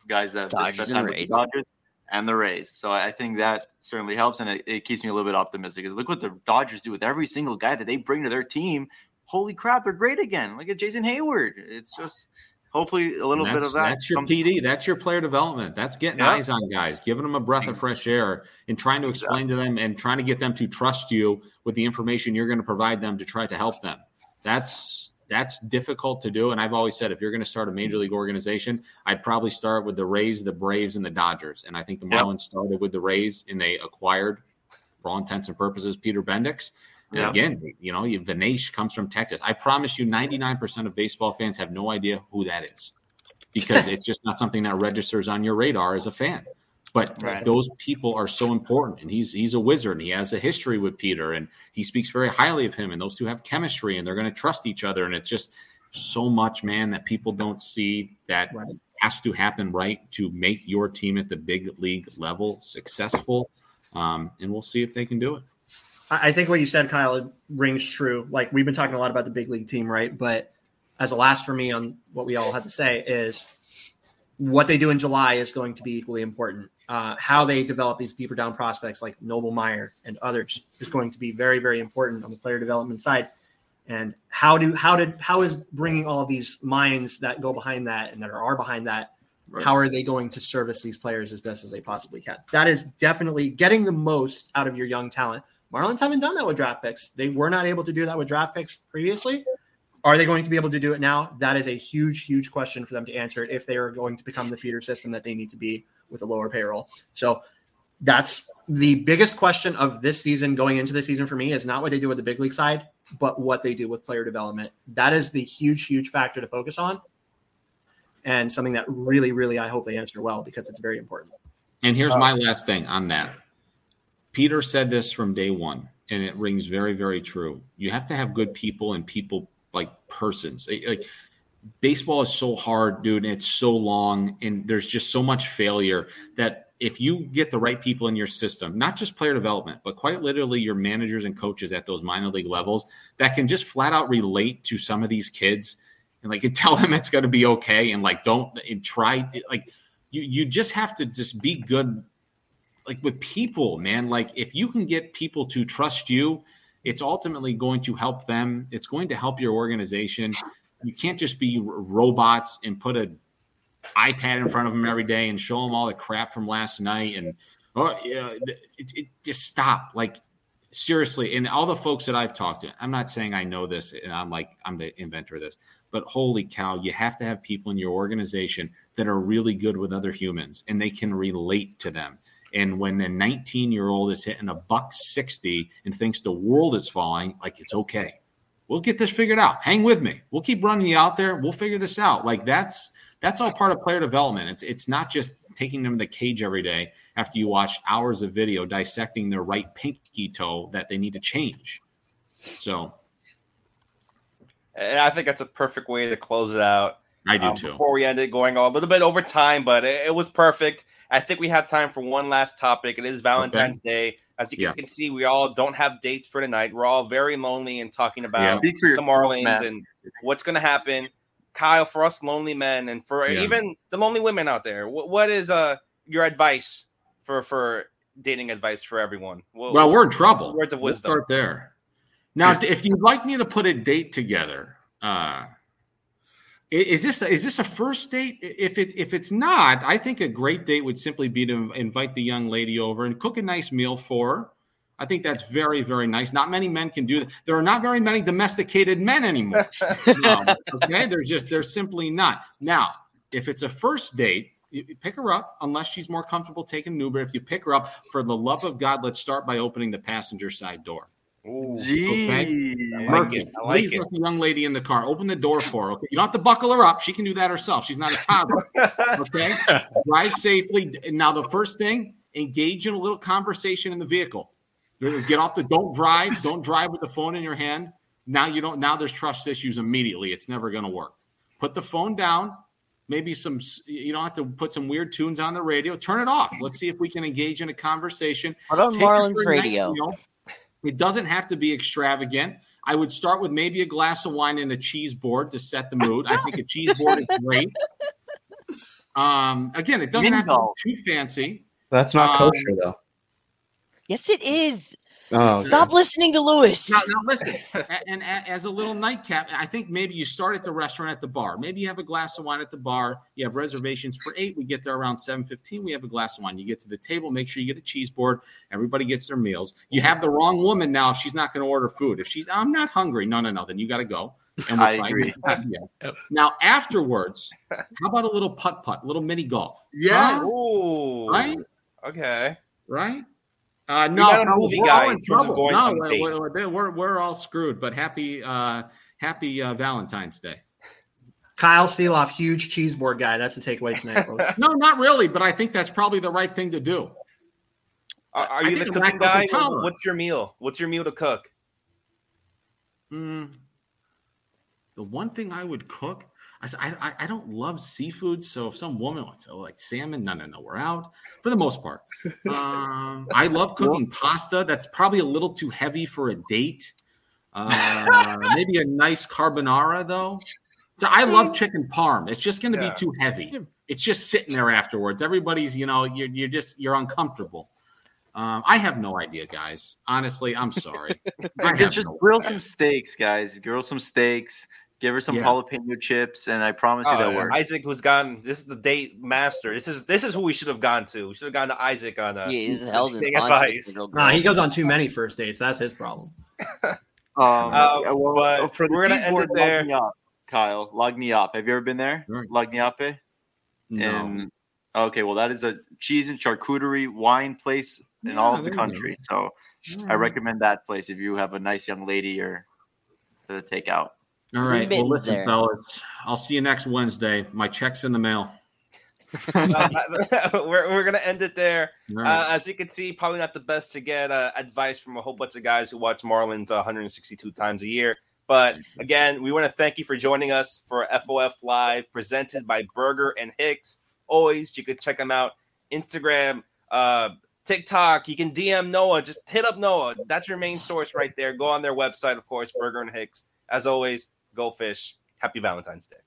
guys that Dodgers spend and time with Rays. the Dodgers and the Rays. So I think that certainly helps, and it, it keeps me a little bit optimistic. Because look what the Dodgers do with every single guy that they bring to their team. Holy crap, they're great again. Look at Jason Hayward. It's just hopefully a little bit of that. That's your comes- P D. That's your player development. That's getting Yeah. eyes on guys, giving them a breath of fresh air and trying to explain to them and trying to get them to trust you with the information you're going to provide them to try to help them. That's that's difficult to do. And I've always said, if you're going to start a major league organization, I'd probably start with the Rays, the Braves, and the Dodgers. And I think the Marlins started with the Rays, and they acquired, for all intents and purposes, Peter Bendix. And Yeah. again, you know, Vinesh comes from Texas. I promise you ninety-nine percent of baseball fans have no idea who that is because it's just not something that registers on your radar as a fan. But Right. those people are so important, and he's he's a wizard, and he has a history with Peter, and he speaks very highly of him, and those two have chemistry, and they're going to trust each other, and it's just so much, man, that people don't see that Right. has to happen right to make your team at the big league level successful, um, and we'll see if they can do it. I I think what you said, Kyle, rings true. Like, we've been talking a lot about the big league team, right? But as a last for me on what we all had to say is what they do in July is going to be equally important. Uh, how they develop these deeper down prospects like Noble Meyer and others is going to be very, very important on the player development side. And how do how did how is bringing all these minds that go behind that and that are behind that? Right. How are they going to service these players as best as they possibly can? That is definitely getting the most out of your young talent. Marlins haven't done that with draft picks. They were not able to do that with draft picks previously. Are they going to be able to do it now? That is a huge, huge question for them to answer if they are going to become the feeder system that they need to be with a lower payroll. So that's the biggest question of this season going into the season for me is not what they do with the big league side, but what they do with player development. That is the huge, huge factor to focus on and something that really, really I hope they answer well because it's very important. And here's Uh, my last thing on that. Peter said this from day one, and it rings very, very true. You have to have good people and people like persons. Like baseball is so hard, dude, and it's so long, and there's just so much failure that if you get the right people in your system, not just player development, but quite literally your managers and coaches at those minor league levels that can just flat out relate to some of these kids and like and tell them it's going to be okay and like don't and try like you you just have to just be good like with people, man. Like if you can get people to trust you, it's ultimately going to help them. It's going to help your organization. You can't just be robots and put an iPad in front of them every day and show them all the crap from last night. And oh, yeah, it, it just stop. Like seriously, and all the folks that I've talked to, I'm not saying I know this and I'm like I'm the inventor of this, but holy cow, you have to have people in your organization that are really good with other humans and they can relate to them. And when a nineteen-year-old is hitting a buck sixty and thinks the world is falling, like it's okay. We'll get this figured out. Hang with me. We'll keep running you out there. We'll figure this out. Like that's that's all part of player development. It's it's not just taking them to the cage every day after you watch hours of video dissecting their right pinky toe that they need to change. So, and I think that's a perfect way to close it out. I do um, too. Before we end it, going on a little bit over time, but it, it was perfect. I think we have time for one last topic. It is Valentine's okay. Day. As you yeah. can see, we all don't have dates for tonight. We're all very lonely and talking about yeah. the Marlins man. and what's going to happen. Kyle, for us lonely men and for yeah. even the lonely women out there, what, what is uh, your advice for, for dating advice for everyone? What, well, we're in trouble. Words of wisdom. We'll start there. Now, if you'd like me to put a date together, uh, Is this is this a first date? If it if it's not, I think a great date would simply be to invite the young lady over and cook a nice meal for her. I think that's very, very nice. Not many men can do that. There are not very many domesticated men anymore. No, okay, there's just there's simply not. Now, if it's a first date, you pick her up unless she's more comfortable taking an Uber. If you pick her up, for the love of God, let's start by opening the passenger side door. Ooh, okay. I like Murphy, it. I like please it. let the young lady in the car. Open the door for her. Okay, you don't have to buckle her up. She can do that herself. She's not a toddler. Okay, drive safely. Now, the first thing, engage in a little conversation in the vehicle. Get off the. Don't drive. Don't drive with the phone in your hand. Now you don't. Now there's trust issues immediately. It's never going to work. Put the phone down. Maybe some. You don't have to put some weird tunes on the radio. Turn it off. Let's see if we can engage in a conversation. Put on Marlins radio. Nice It doesn't have to be extravagant. I would start with maybe a glass of wine and a cheese board to set the mood. I think a cheese board is great. Um, again, it doesn't Mini have golf. to be too fancy. That's not Um, kosher though. Yes, it is. Oh, Stop listening to Lewis. Now, now listen, a- and a- as a little nightcap, I think maybe you start at the restaurant at the bar. Maybe you have a glass of wine at the bar. You have reservations for eight. We get there around seven fifteen. We have a glass of wine. You get to the table. Make sure you get a cheese board. Everybody gets their meals. You have the wrong woman now if she's not going to order food. If she's, I'm not hungry. No, no, no. Then you got to go. And we'll I try agree. and- yeah. Now, afterwards, how about a little putt-putt, little mini golf? Yes. Huh? Ooh. Right? Okay. Right? Uh, We no, got a fellas, movie we're guy all in in terms of trouble. going No, on a we're, date. we're, we're, we're all screwed. But happy, uh, happy uh, Valentine's Day. Kyle Seeloff, huge cheese board guy. That's a takeaway tonight. Folks. No, not really. But I think that's probably the right thing to do. Are, are I you the think I'm cooking lactose guy? intolerant. What's your meal? What's your meal to cook? Mm, the one thing I would cook, I, s- I, I- I don't love seafood. So if some woman wants to like salmon, no, no, no, we're out for the most part. Um, I love cooking pasta. That's probably a little too heavy for a date. Uh, maybe a nice carbonara though. So I love chicken parm. It's just going to Yeah. be too heavy. It's just sitting there afterwards. Everybody's, you know, you're you're just you're uncomfortable. Um, I have no idea, guys. Honestly, I'm sorry. I have Just no grill some steaks, guys. Grill some steaks. Give her some Yeah. jalapeno chips, and I promise you Oh, that yeah. works. Isaac, who's gone. This is the date master. This is this is who we should have gone to. We should have gone to Isaac on a. He is held in dating ponchos advice. to go Nah, he grill. goes on too many first dates. That's his problem. Um, Uh, yeah, well, but uh, for the we're gonna cheese end board, it there. Lagniappe, Kyle, Lagniappe. Have you ever been there? Right. Lagniappe? No. And okay, well, that is a cheese and charcuterie wine place in Yeah, all of the there you country. So I recommend that place if you have a nice young lady or to take out. All right. Well, Mittens listen, there. fellas. I'll see you next Wednesday. My check's in the mail. we're we're gonna end it there. All right. Uh, as you can see, probably not the best to get uh, advice from a whole bunch of guys who watch Marlins one hundred sixty-two times a year. But again, we want to thank you for joining us for F O F Live, presented by Burger and Hicks. Always, you could check them out. Instagram, uh, TikTok. You can D M Noah. Just hit up Noah. That's your main source right there. Go on their website, of course, Burger and Hicks. As always, go fish. Happy Valentine's Day.